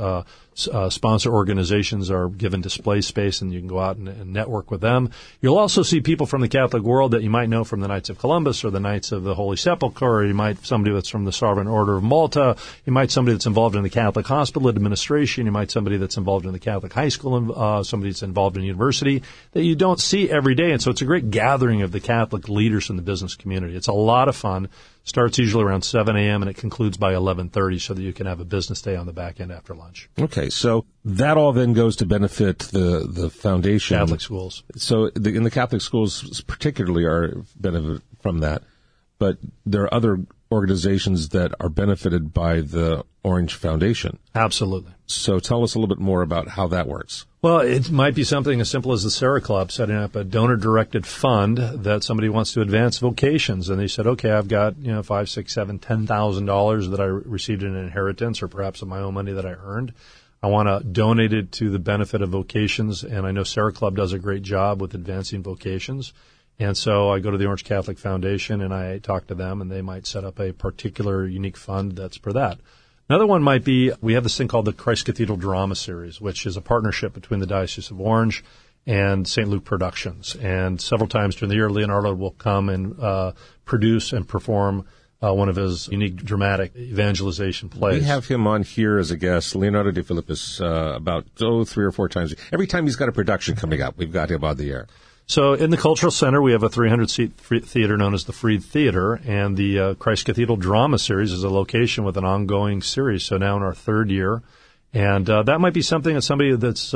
sponsor organizations are given display space, and you can go out and network with them. You'll also see people from the Catholic world that you might know from the Knights of Columbus or the Knights of the Holy Sepulchre, or you might somebody that's from the Sovereign Order of Malta. You might somebody that's involved in the Catholic Hospital Administration. You might somebody that's involved in the Catholic High School, somebody that's involved in university that you don't see every day. And so it's a great gathering of the Catholic leaders in the business community. It's a lot of fun. Starts usually around 7 a.m. and it concludes by 11:30 so that you can have a business day on the back end after lunch. Okay, so that all then goes to benefit the foundation. Catholic schools. So in the Catholic schools particularly are benefit from that. but there are other organizations that are benefited by the Orange Foundation. Absolutely. So tell us a little bit more about how that works. Well, it might be something as simple as the Sarah Club setting up a donor-directed fund that somebody wants to advance vocations, and they said, okay, I've got $5, $6, $7, $10,000 that I received in inheritance, or perhaps of my own money that I earned. I want to donate it to the benefit of vocations, and I know Sarah Club does a great job with advancing vocations. And so I go to the Orange Catholic Foundation and I talk to them, and they might set up a particular unique fund that's for that. Another one might be, we have this thing called the Christ Cathedral Drama Series, which is a partnership between the Diocese of Orange and St. Luke Productions. And several times during the year, Leonardo will come and produce and perform one of his unique dramatic evangelization plays. We have him on here as a guest, Leonardo de Filippis, about 3 or 4 times. Every time he's got a production coming up, we've got him on the air. So in the Cultural Center, we have a 300-seat theater known as the Fried Theater, and the Christ Cathedral Drama Series is a location with an ongoing series, so now in our 3rd year. And that might be something that somebody that's,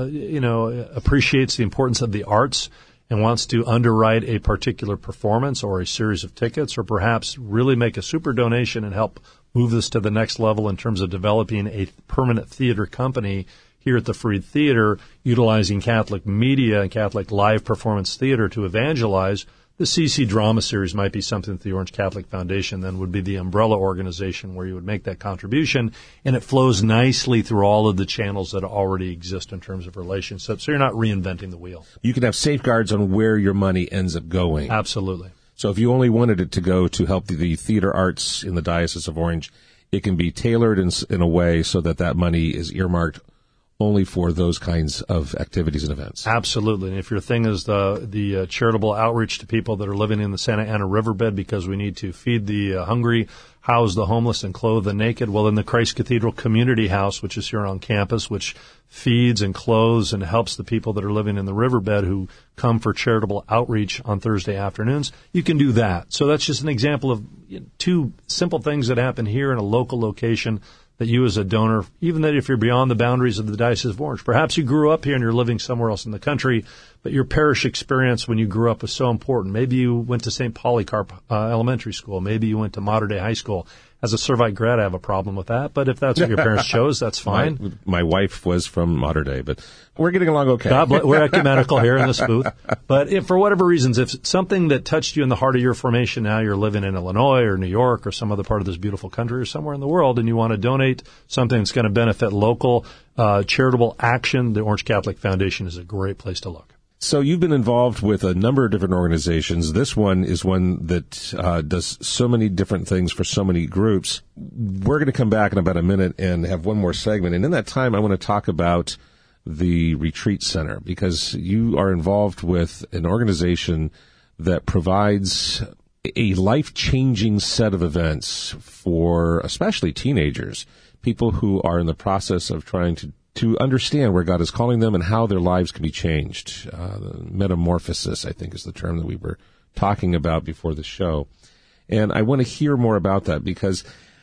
appreciates the importance of the arts and wants to underwrite a particular performance or a series of tickets, or perhaps really make a super donation and help move this to the next level in terms of developing a permanent theater company here at the Fried Theater, utilizing Catholic media and Catholic live performance theater to evangelize. The CC Drama Series might be something that the Orange Catholic Foundation then would be the umbrella organization where you would make that contribution, and it flows nicely through all of the channels that already exist in terms of relationships, so you're not reinventing the wheel. You can have safeguards on where your money ends up going. Absolutely. So if you only wanted it to go to help the theater arts in the Diocese of Orange, it can be tailored in a way so that money is earmarked only for those kinds of activities and events. Absolutely. And if your thing is the charitable outreach to people that are living in the Santa Ana riverbed because we need to feed the hungry, house the homeless, and clothe the naked, well, in the Christ Cathedral Community House, which is here on campus, which feeds and clothes and helps the people that are living in the riverbed who come for charitable outreach on Thursday afternoons, you can do that. So that's just an example of 2 simple things that happen here in a local location that you as a donor, even that if you're beyond the boundaries of the Diocese of Orange, perhaps you grew up here and you're living somewhere else in the country, but your parish experience when you grew up was so important. Maybe you went to St. Polycarp Elementary School. Maybe you went to Mater Dei High School. As a Servite grad, I have a problem with that, but if that's what your parents chose, that's fine. My wife was from Mater Dei, but we're getting along okay. We're ecumenical here in this booth. But if for whatever reasons, if it's something that touched you in the heart of your formation, now you're living in Illinois or New York or some other part of this beautiful country or somewhere in the world, and you want to donate something that's going to benefit local charitable action, the Orange Catholic Foundation is a great place to look. So you've been involved with a number of different organizations. This one is one that does so many different things for so many groups. We're going to come back in about a minute and have one more segment. And in that time, I want to talk about the Retreat Center, because you are involved with an organization that provides a life-changing set of events for especially teenagers, people who are in the process of trying to understand where God is calling them and how their lives can be changed. Metamorphosis, I think, is the term that we were talking about before the show. And I want to hear more about that because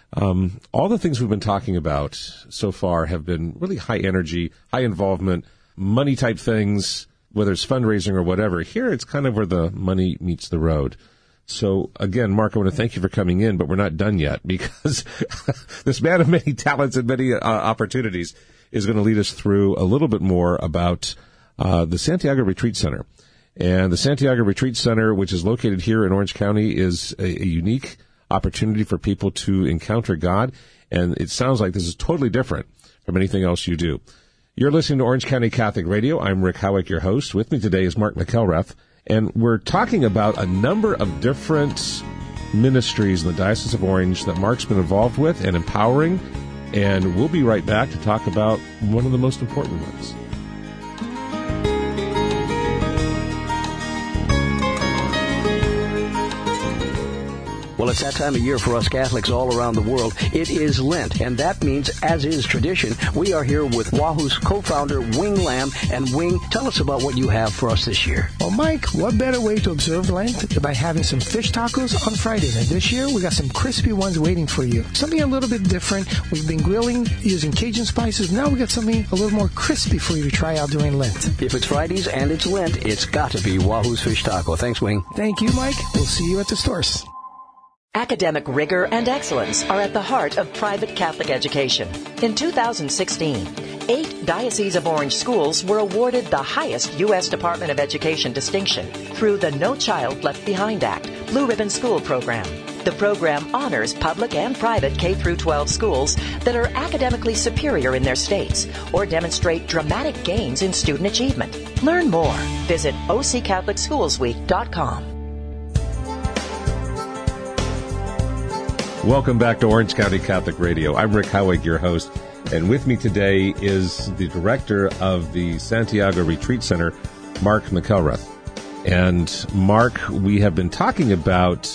all the things we've been talking about so far have been really high energy, high involvement, money type things, whether it's fundraising or whatever. Here it's kind of where the money meets the road. So, again, Mark, I want to thank you for coming in, but we're not done yet because this man of many talents and many opportunities is going to lead us through a little bit more about the Santiago Retreat Center. And the Santiago Retreat Center, which is located here in Orange County, is a unique opportunity for people to encounter God. And it sounds like this is totally different from anything else you do. You're listening to Orange County Catholic Radio. I'm Rick Howick, your host. With me today is Mark McElrath. And we're talking about a number of different ministries in the Diocese of Orange that Mark's been involved with and empowering. And we'll be right back to talk about one of the most important ones. Well, it's that time of year for us Catholics all around the world. It is Lent, and that means, as is tradition, we are here with Wahoo's co-founder, Wing Lamb. And Wing, tell us about what you have for us this year. Well, Mike, what better way to observe Lent than by having some fish tacos on Fridays? And this year, we got some crispy ones waiting for you. Something a little bit different. We've been grilling using Cajun spices. Now we got something a little more crispy for you to try out during Lent. If it's Fridays and it's Lent, it's got to be Wahoo's Fish Taco. Thanks, Wing. Thank you, Mike. We'll see you at the stores. Academic rigor and excellence are at the heart of private Catholic education. In 2016, 8 Diocese of Orange schools were awarded the highest U.S. Department of Education distinction through the No Child Left Behind Act Blue Ribbon School Program. The program honors public and private K-12 schools that are academically superior in their states or demonstrate dramatic gains in student achievement. Learn more. Visit OCCatholicSchoolsWeek.com. Welcome back to Orange County Catholic Radio. I'm Rick Howig, your host, and with me today is the director of the Santiago Retreat Center, Mark McElrath. And Mark, we have been talking about,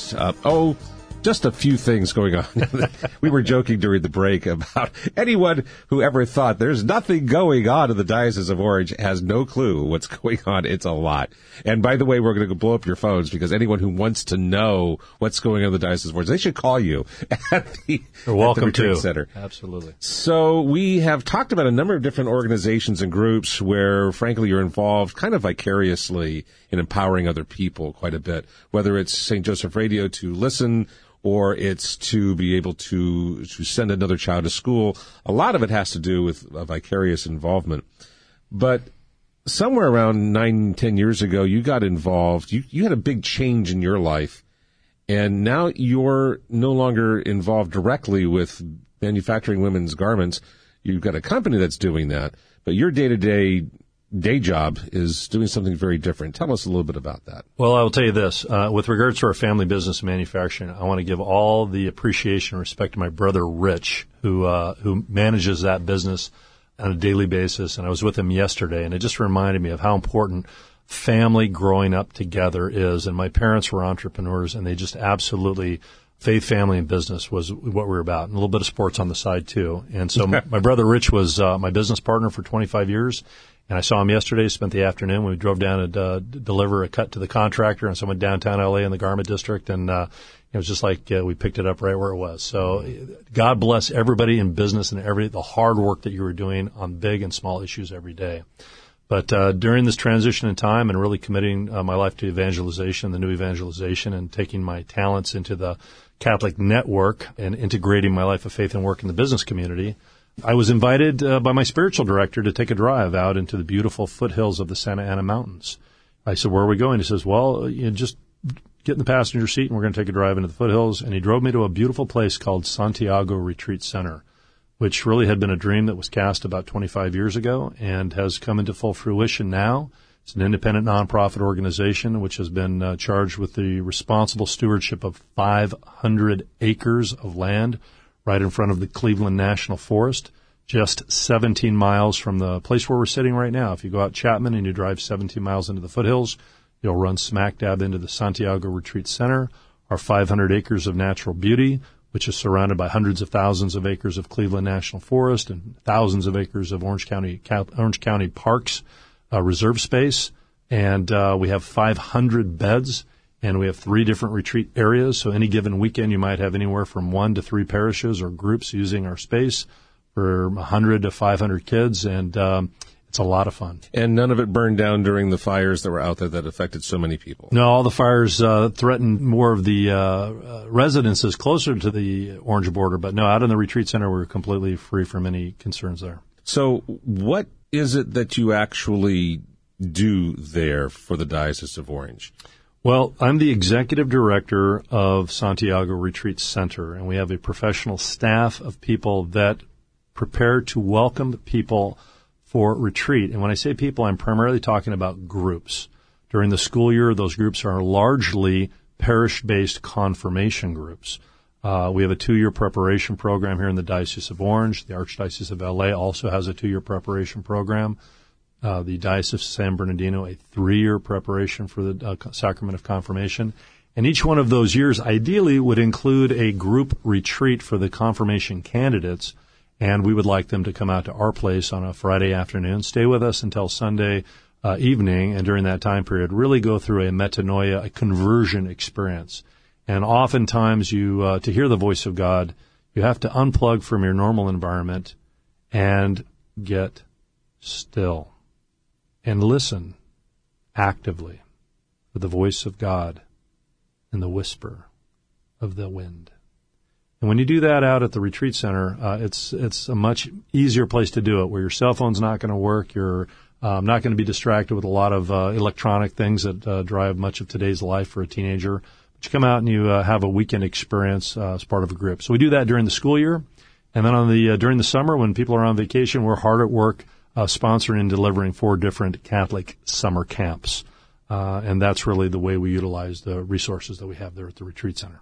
just a few things going on. We were joking during the break about anyone who ever thought there's nothing going on in the Diocese of Orange has no clue what's going on. It's a lot. And by the way, we're going to blow up your phones because anyone who wants to know what's going on in the Diocese of Orange, they should call you at the Retreat Center. Absolutely. So we have talked about a number of different organizations and groups where, frankly, you're involved kind of vicariously in empowering other people quite a bit, whether it's St. Joseph Radio to listen or it's to be able to send another child to school. A lot of it has to do with a vicarious involvement. But somewhere around 9-10 years ago, you got involved. You had a big change in your life, and now you're no longer involved directly with manufacturing women's garments. You've got a company that's doing that, but your day-to-day day job is doing something very different. Tell us a little bit about that. Well, I will tell you this. With regards to our family business manufacturing, I want to give all the appreciation and respect to my brother, Rich, who manages that business on a daily basis. And I was with him yesterday, and it just reminded me of how important family growing up together is. And my parents were entrepreneurs, and they just absolutely, faith, family, and business was what we were about, and a little bit of sports on the side, too. And so my brother, Rich, was my business partner for 25 years. And I saw him yesterday, spent the afternoon. We drove down to deliver a cut to the contractor, and so went downtown L.A. in the garment district, and it was just like we picked it up right where it was. So God bless everybody in business and the hard work that you were doing on big and small issues every day. But during this transition in time and really committing my life to evangelization, the new evangelization, and taking my talents into the Catholic network and integrating my life of faith and work in the business community, I was invited by my spiritual director to take a drive out into the beautiful foothills of the Santa Ana Mountains. I said, "Where are we going?" He says, "Well, just get in the passenger seat and we're going to take a drive into the foothills." And he drove me to a beautiful place called Santiago Retreat Center, which really had been a dream that was cast about 25 years ago and has come into full fruition now. It's an independent nonprofit organization which has been charged with the responsible stewardship of 500 acres of land right in front of the Cleveland National Forest, just 17 miles from the place where we're sitting right now. If you go out Chapman and you drive 17 miles into the foothills, you'll run smack dab into the Santiago Retreat Center, our 500 acres of natural beauty, which is surrounded by hundreds of thousands of acres of Cleveland National Forest and thousands of acres of Orange County parks, reserve space. And we have 500 beds. And we have 3 different retreat areas. So any given weekend, you might have anywhere from 1 to 3 parishes or groups using our space for 100 to 500 kids. And it's a lot of fun. And none of it burned down during the fires that were out there that affected so many people. No, all the fires threatened more of the residences closer to the Orange border. But no, out in the retreat center, we're completely free from any concerns there. So what is it that you actually do there for the Diocese of Orange? Well, I'm the executive director of Santiago Retreat Center, and we have a professional staff of people that prepare to welcome people for retreat. And when I say people, I'm primarily talking about groups. During the school year, those groups are largely parish-based confirmation groups. We have a 2-year preparation program here in the Diocese of Orange. The Archdiocese of L.A. also has a 2-year preparation program. The Diocese of San Bernardino, a 3-year preparation for the Sacrament of Confirmation. And each one of those years ideally would include a group retreat for the confirmation candidates, and we would like them to come out to our place on a Friday afternoon, stay with us until Sunday evening, and during that time period really go through a metanoia, a conversion experience. And oftentimes to hear the voice of God, you have to unplug from your normal environment and get still. And listen actively for the voice of God and the whisper of the wind. And when you do that out at the retreat center, it's a much easier place to do it, where your cell phone's not going to work. You're not going to be distracted with a lot of electronic things that drive much of today's life for a teenager. But you come out and you have a weekend experience as part of a group. So we do that during the school year. And then during the summer, when people are on vacation, we're hard at work sponsoring and delivering 4 different Catholic summer camps. And that's really the way we utilize the resources that we have there at the retreat center.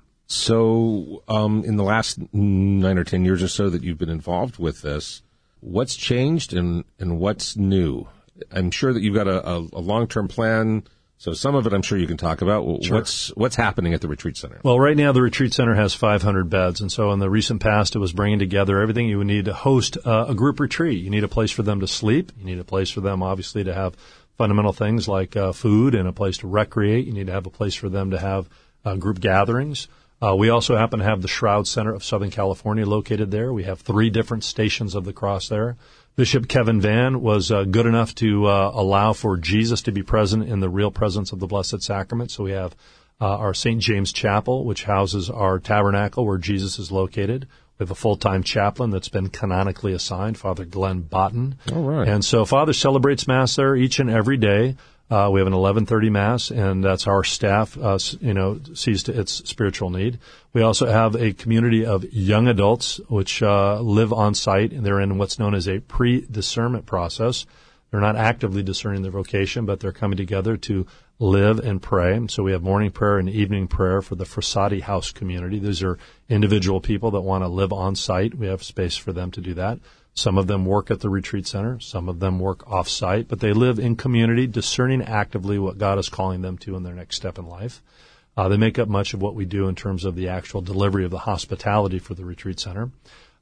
So in the last 9 or 10 years or so that you've been involved with this, what's changed and what's new? I'm sure that you've got a long-term plan. So some of it I'm sure you can talk about. Sure. What's happening at the retreat center? Well, right now the retreat center has 500 beds. And so in the recent past, it was bringing together everything you would need to host a group retreat. You need a place for them to sleep. You need a place for them, obviously, to have fundamental things like food and a place to recreate. You need to have a place for them to have group gatherings. We also happen to have the Shroud Center of Southern California located there. We have 3 different stations of the cross there. Bishop Kevin Vann was good enough to allow for Jesus to be present in the real presence of the Blessed Sacrament. So we have our St. James Chapel, which houses our tabernacle where Jesus is located. We have a full-time chaplain that's been canonically assigned, Father Glenn Botten. All right. And so Father celebrates Mass there each and every day. We have an 11:30 Mass, and that's our staff, sees to its spiritual need. We also have a community of young adults which live on site, and they're in what's known as a pre-discernment process. They're not actively discerning their vocation, but they're coming together to live and pray. So we have morning prayer and evening prayer for the Frassati House community. These are individual people that want to live on site. We have space for them to do that. Some of them work at the retreat center. Some of them work off-site, but they live in community, discerning actively what God is calling them to in their next step in life. They make up much of what we do in terms of the actual delivery of the hospitality for the retreat center.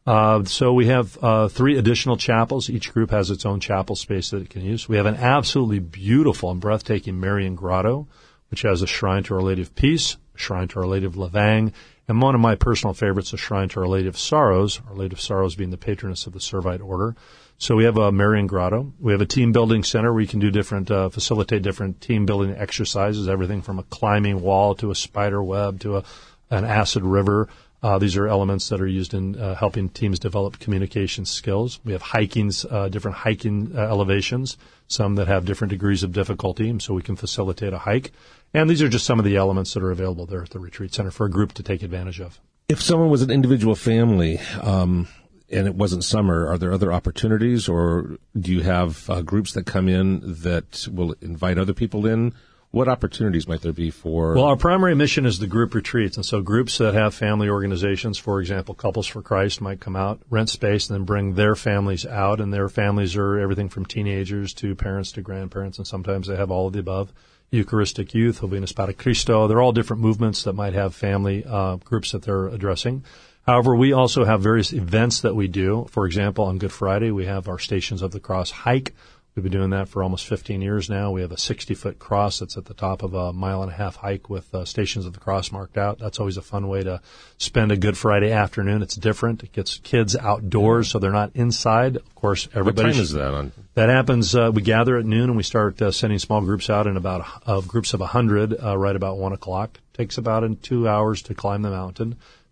So we have 3 additional chapels. Each group has its own chapel space that it can use. We have an absolutely beautiful and breathtaking Marian Grotto, which has a shrine to Our Lady of Peace, a shrine to Our Lady of Lavang, and one of my personal favorites, a shrine to Our Lady of Sorrows, Our Lady of Sorrows being the patroness of the Servite Order. So we have a Marian Grotto. We have a team building center where you can do facilitate different team building exercises, everything from a climbing wall to a spider web to an acid river. These are elements that are used in helping teams develop communication skills. We have different hiking elevations, some that have different degrees of difficulty, so we can facilitate a hike. And these are just some of the elements that are available there at the retreat center for a group to take advantage of. If someone was an individual family and it wasn't summer, are there other opportunities, or do you have groups that come in that will invite other people in? What opportunities might there be for? Well, our primary mission is the group retreats. And so groups that have family organizations, for example, Couples for Christ might come out, rent space, and then bring their families out. And their families are everything from teenagers to parents to grandparents. And sometimes they have all of the above. Eucharistic Youth, Jovenes para Cristo. They're all different movements that might have family groups that they're addressing. However, we also have various events that we do. For example, on Good Friday, we have our Stations of the Cross hike. We've been doing that for almost 15 years now. We have a 60-foot cross that's at the top of a 1.5-mile hike with Stations of the Cross marked out. That's always a fun way to spend a Good Friday afternoon. It's different. It gets kids outdoors, so they're not inside. Of course, everybody. What time is that on? That happens. We gather at noon, and we start sending small groups out in about groups of 100 right about 1 o'clock. Takes about 2 hours to climb the mountain.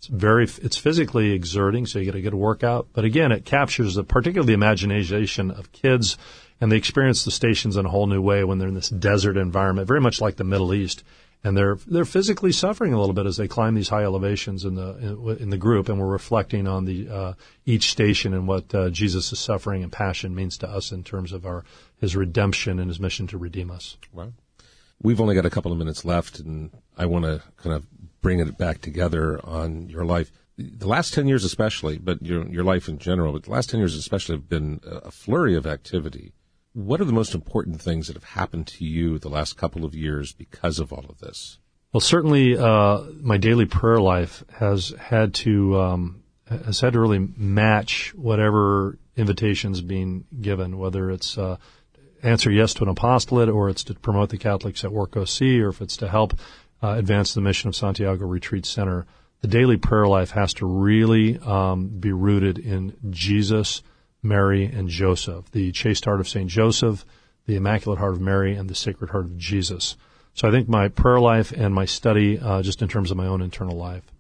It's physically exerting, so you get a good workout. But again, it captures particularly the imagination of kids. And they experience the stations in a whole new way when they're in this desert environment, very much like the Middle East. And they're physically suffering a little bit as they climb these high elevations in the group. And we're reflecting on each station and what Jesus' suffering and passion means to us in terms of his redemption and his mission to redeem us. Wow. We've only got a couple of minutes left, and I want to kind of bring it back together on your life. The last 10 years especially, but your life in general, but the last 10 years especially have been a flurry of activity. What are the most important things that have happened to you the last couple of years because of all of this? Well, certainly my daily prayer life has had to really match whatever invitations being given, whether it's answer yes to an apostolate, or it's to promote the Catholics at Work OC, or if it's to help advance the mission of Santiago Retreat Center. The daily prayer life has to really be rooted in Jesus, Mary, and Joseph, the chaste heart of St. Joseph, the Immaculate Heart of Mary, and the Sacred Heart of Jesus. So I think my prayer life and my study, just in terms of my own internal life,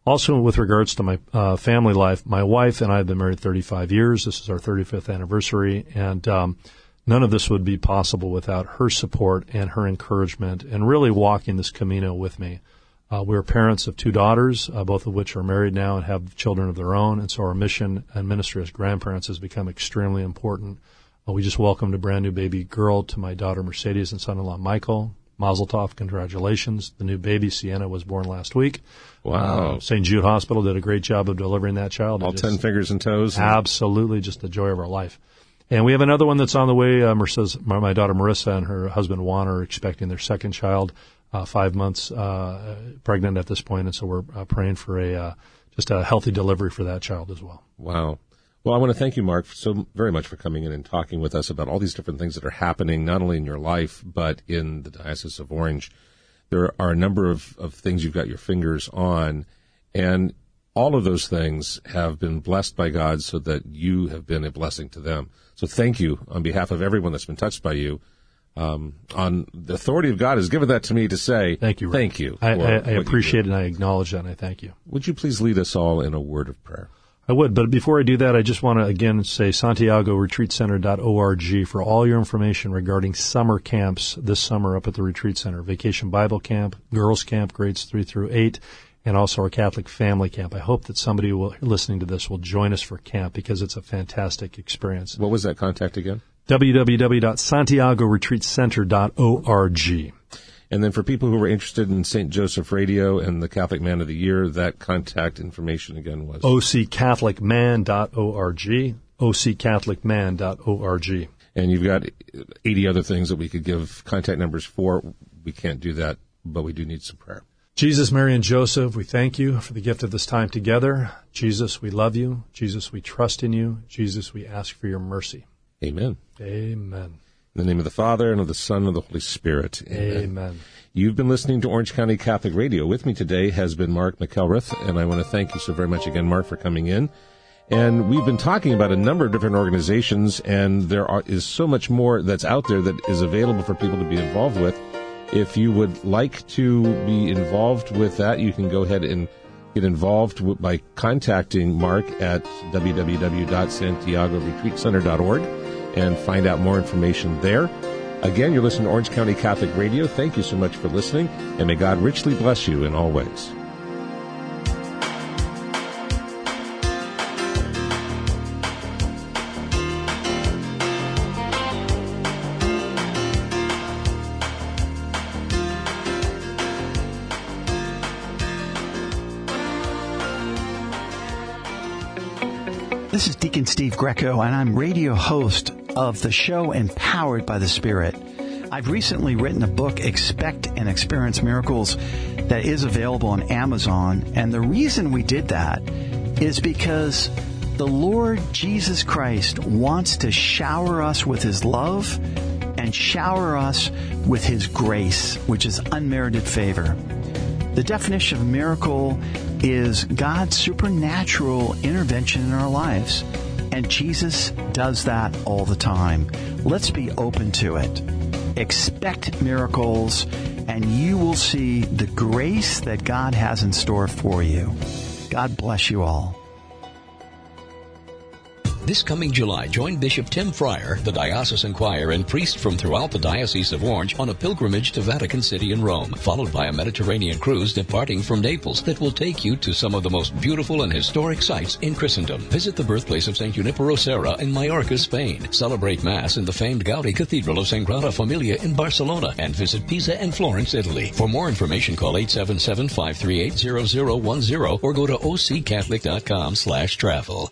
Also, with regards to my family life, my wife and I have been married 35 years. This is our 35th anniversary, and none of this would be possible without her support and her encouragement and really walking this Camino with me. We're parents of 2 daughters, both of which are married now and have children of their own, and so our mission and ministry as grandparents has become extremely important. We just welcomed a brand new baby girl to my daughter Mercedes and son-in-law Michael. Mazel tov, congratulations. The new baby, Sienna, was born last week. Wow. St. Jude Hospital did a great job of delivering that child. All 10 fingers and toes. Absolutely, just the joy of our life. And we have another one that's on the way. My daughter Marissa and her husband Juan are expecting their second child, 5 months pregnant at this point, and so we're praying for just a healthy delivery for that child as well. Wow. Well, I want to thank you, Mark, so very much for coming in and talking with us about all these different things that are happening, not only in your life, but in the Diocese of Orange. There are a number of things you've got your fingers on, and all of those things have been blessed by God so that you have been a blessing to them. So thank you on behalf of everyone that's been touched by you. On the authority of God has given that to me to say, thank you, Rick. Thank you. I appreciate it, and I acknowledge that, and I thank you. Would you please lead us all in a word of prayer? I would, but before I do that, I just want to again say SantiagoRetreatCenter.org for all your information regarding summer camps this summer up at the Retreat Center. Vacation Bible Camp, Girls Camp, grades 3 through 8, and also our Catholic Family Camp. I hope that somebody listening to this will join us for camp because it's a fantastic experience. What was that contact again? www.SantiagoRetreatCenter.org. And then for people who were interested in St. Joseph Radio and the Catholic Man of the Year, that contact information again was? OCCatholicMan.org, OCCatholicMan.org. And you've got 80 other things that we could give contact numbers for. We can't do that, but we do need some prayer. Jesus, Mary, and Joseph, we thank you for the gift of this time together. Jesus, we love you. Jesus, we trust in you. Jesus, we ask for your mercy. Amen. Amen. In the name of the Father, and of the Son, and of the Holy Spirit. Amen. Amen. You've been listening to Orange County Catholic Radio. With me today has been Mark McElrath, and I want to thank you so very much again, Mark, for coming in. And we've been talking about a number of different organizations, and there is so much more that's out there that is available for people to be involved with. If you would like to be involved with that, you can go ahead and get involved by contacting Mark at www.SantiagoRetreatCenter.org. and find out more information there. Again, you're listening to Orange County Catholic Radio. Thank you so much for listening, and may God richly bless you in all ways. This is Deacon Steve Greco, and I'm radio host of the show Empowered by the Spirit. I've recently written a book, Expect and Experience Miracles, that is available on Amazon. And the reason we did that is because the Lord Jesus Christ wants to shower us with His love and shower us with His grace, which is unmerited favor. The definition of miracle is God's supernatural intervention in our lives. And Jesus does that all the time. Let's be open to it. Expect miracles, and you will see the grace that God has in store for you. God bless you all. This coming July, join Bishop Tim Fryer, the diocesan choir, and priests from throughout the Diocese of Orange on a pilgrimage to Vatican City and Rome, followed by a Mediterranean cruise departing from Naples that will take you to some of the most beautiful and historic sites in Christendom. Visit the birthplace of St. Junipero Serra in Mallorca, Spain. Celebrate Mass in the famed Gaudi Cathedral of Sagrada Familia in Barcelona, and visit Pisa and Florence, Italy. For more information, call 877-538-0010 or go to occatholic.com/travel.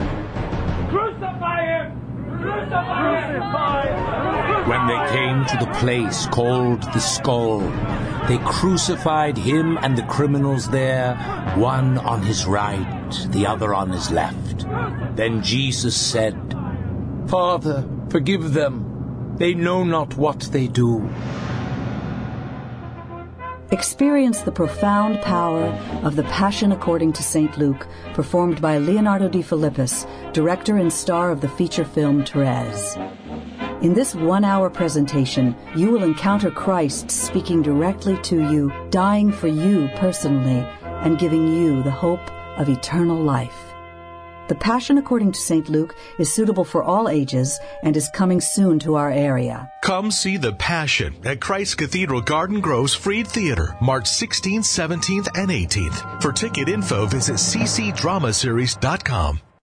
When they came to the place called the Skull, they crucified him and the criminals there, one on his right, the other on his left. Then Jesus said, "Father, forgive them. They know not what they do." Experience the profound power of the Passion According to St. Luke, performed by Leonardo de Philippis, director and star of the feature film Therese. In this 1-hour presentation, you will encounter Christ speaking directly to you, dying for you personally, and giving you the hope of eternal life. The Passion According to St. Luke is suitable for all ages and is coming soon to our area. Come see The Passion at Christ Cathedral Garden Grove's Freed Theater, March 16th, 17th, and 18th. For ticket info, visit ccdramaseries.com.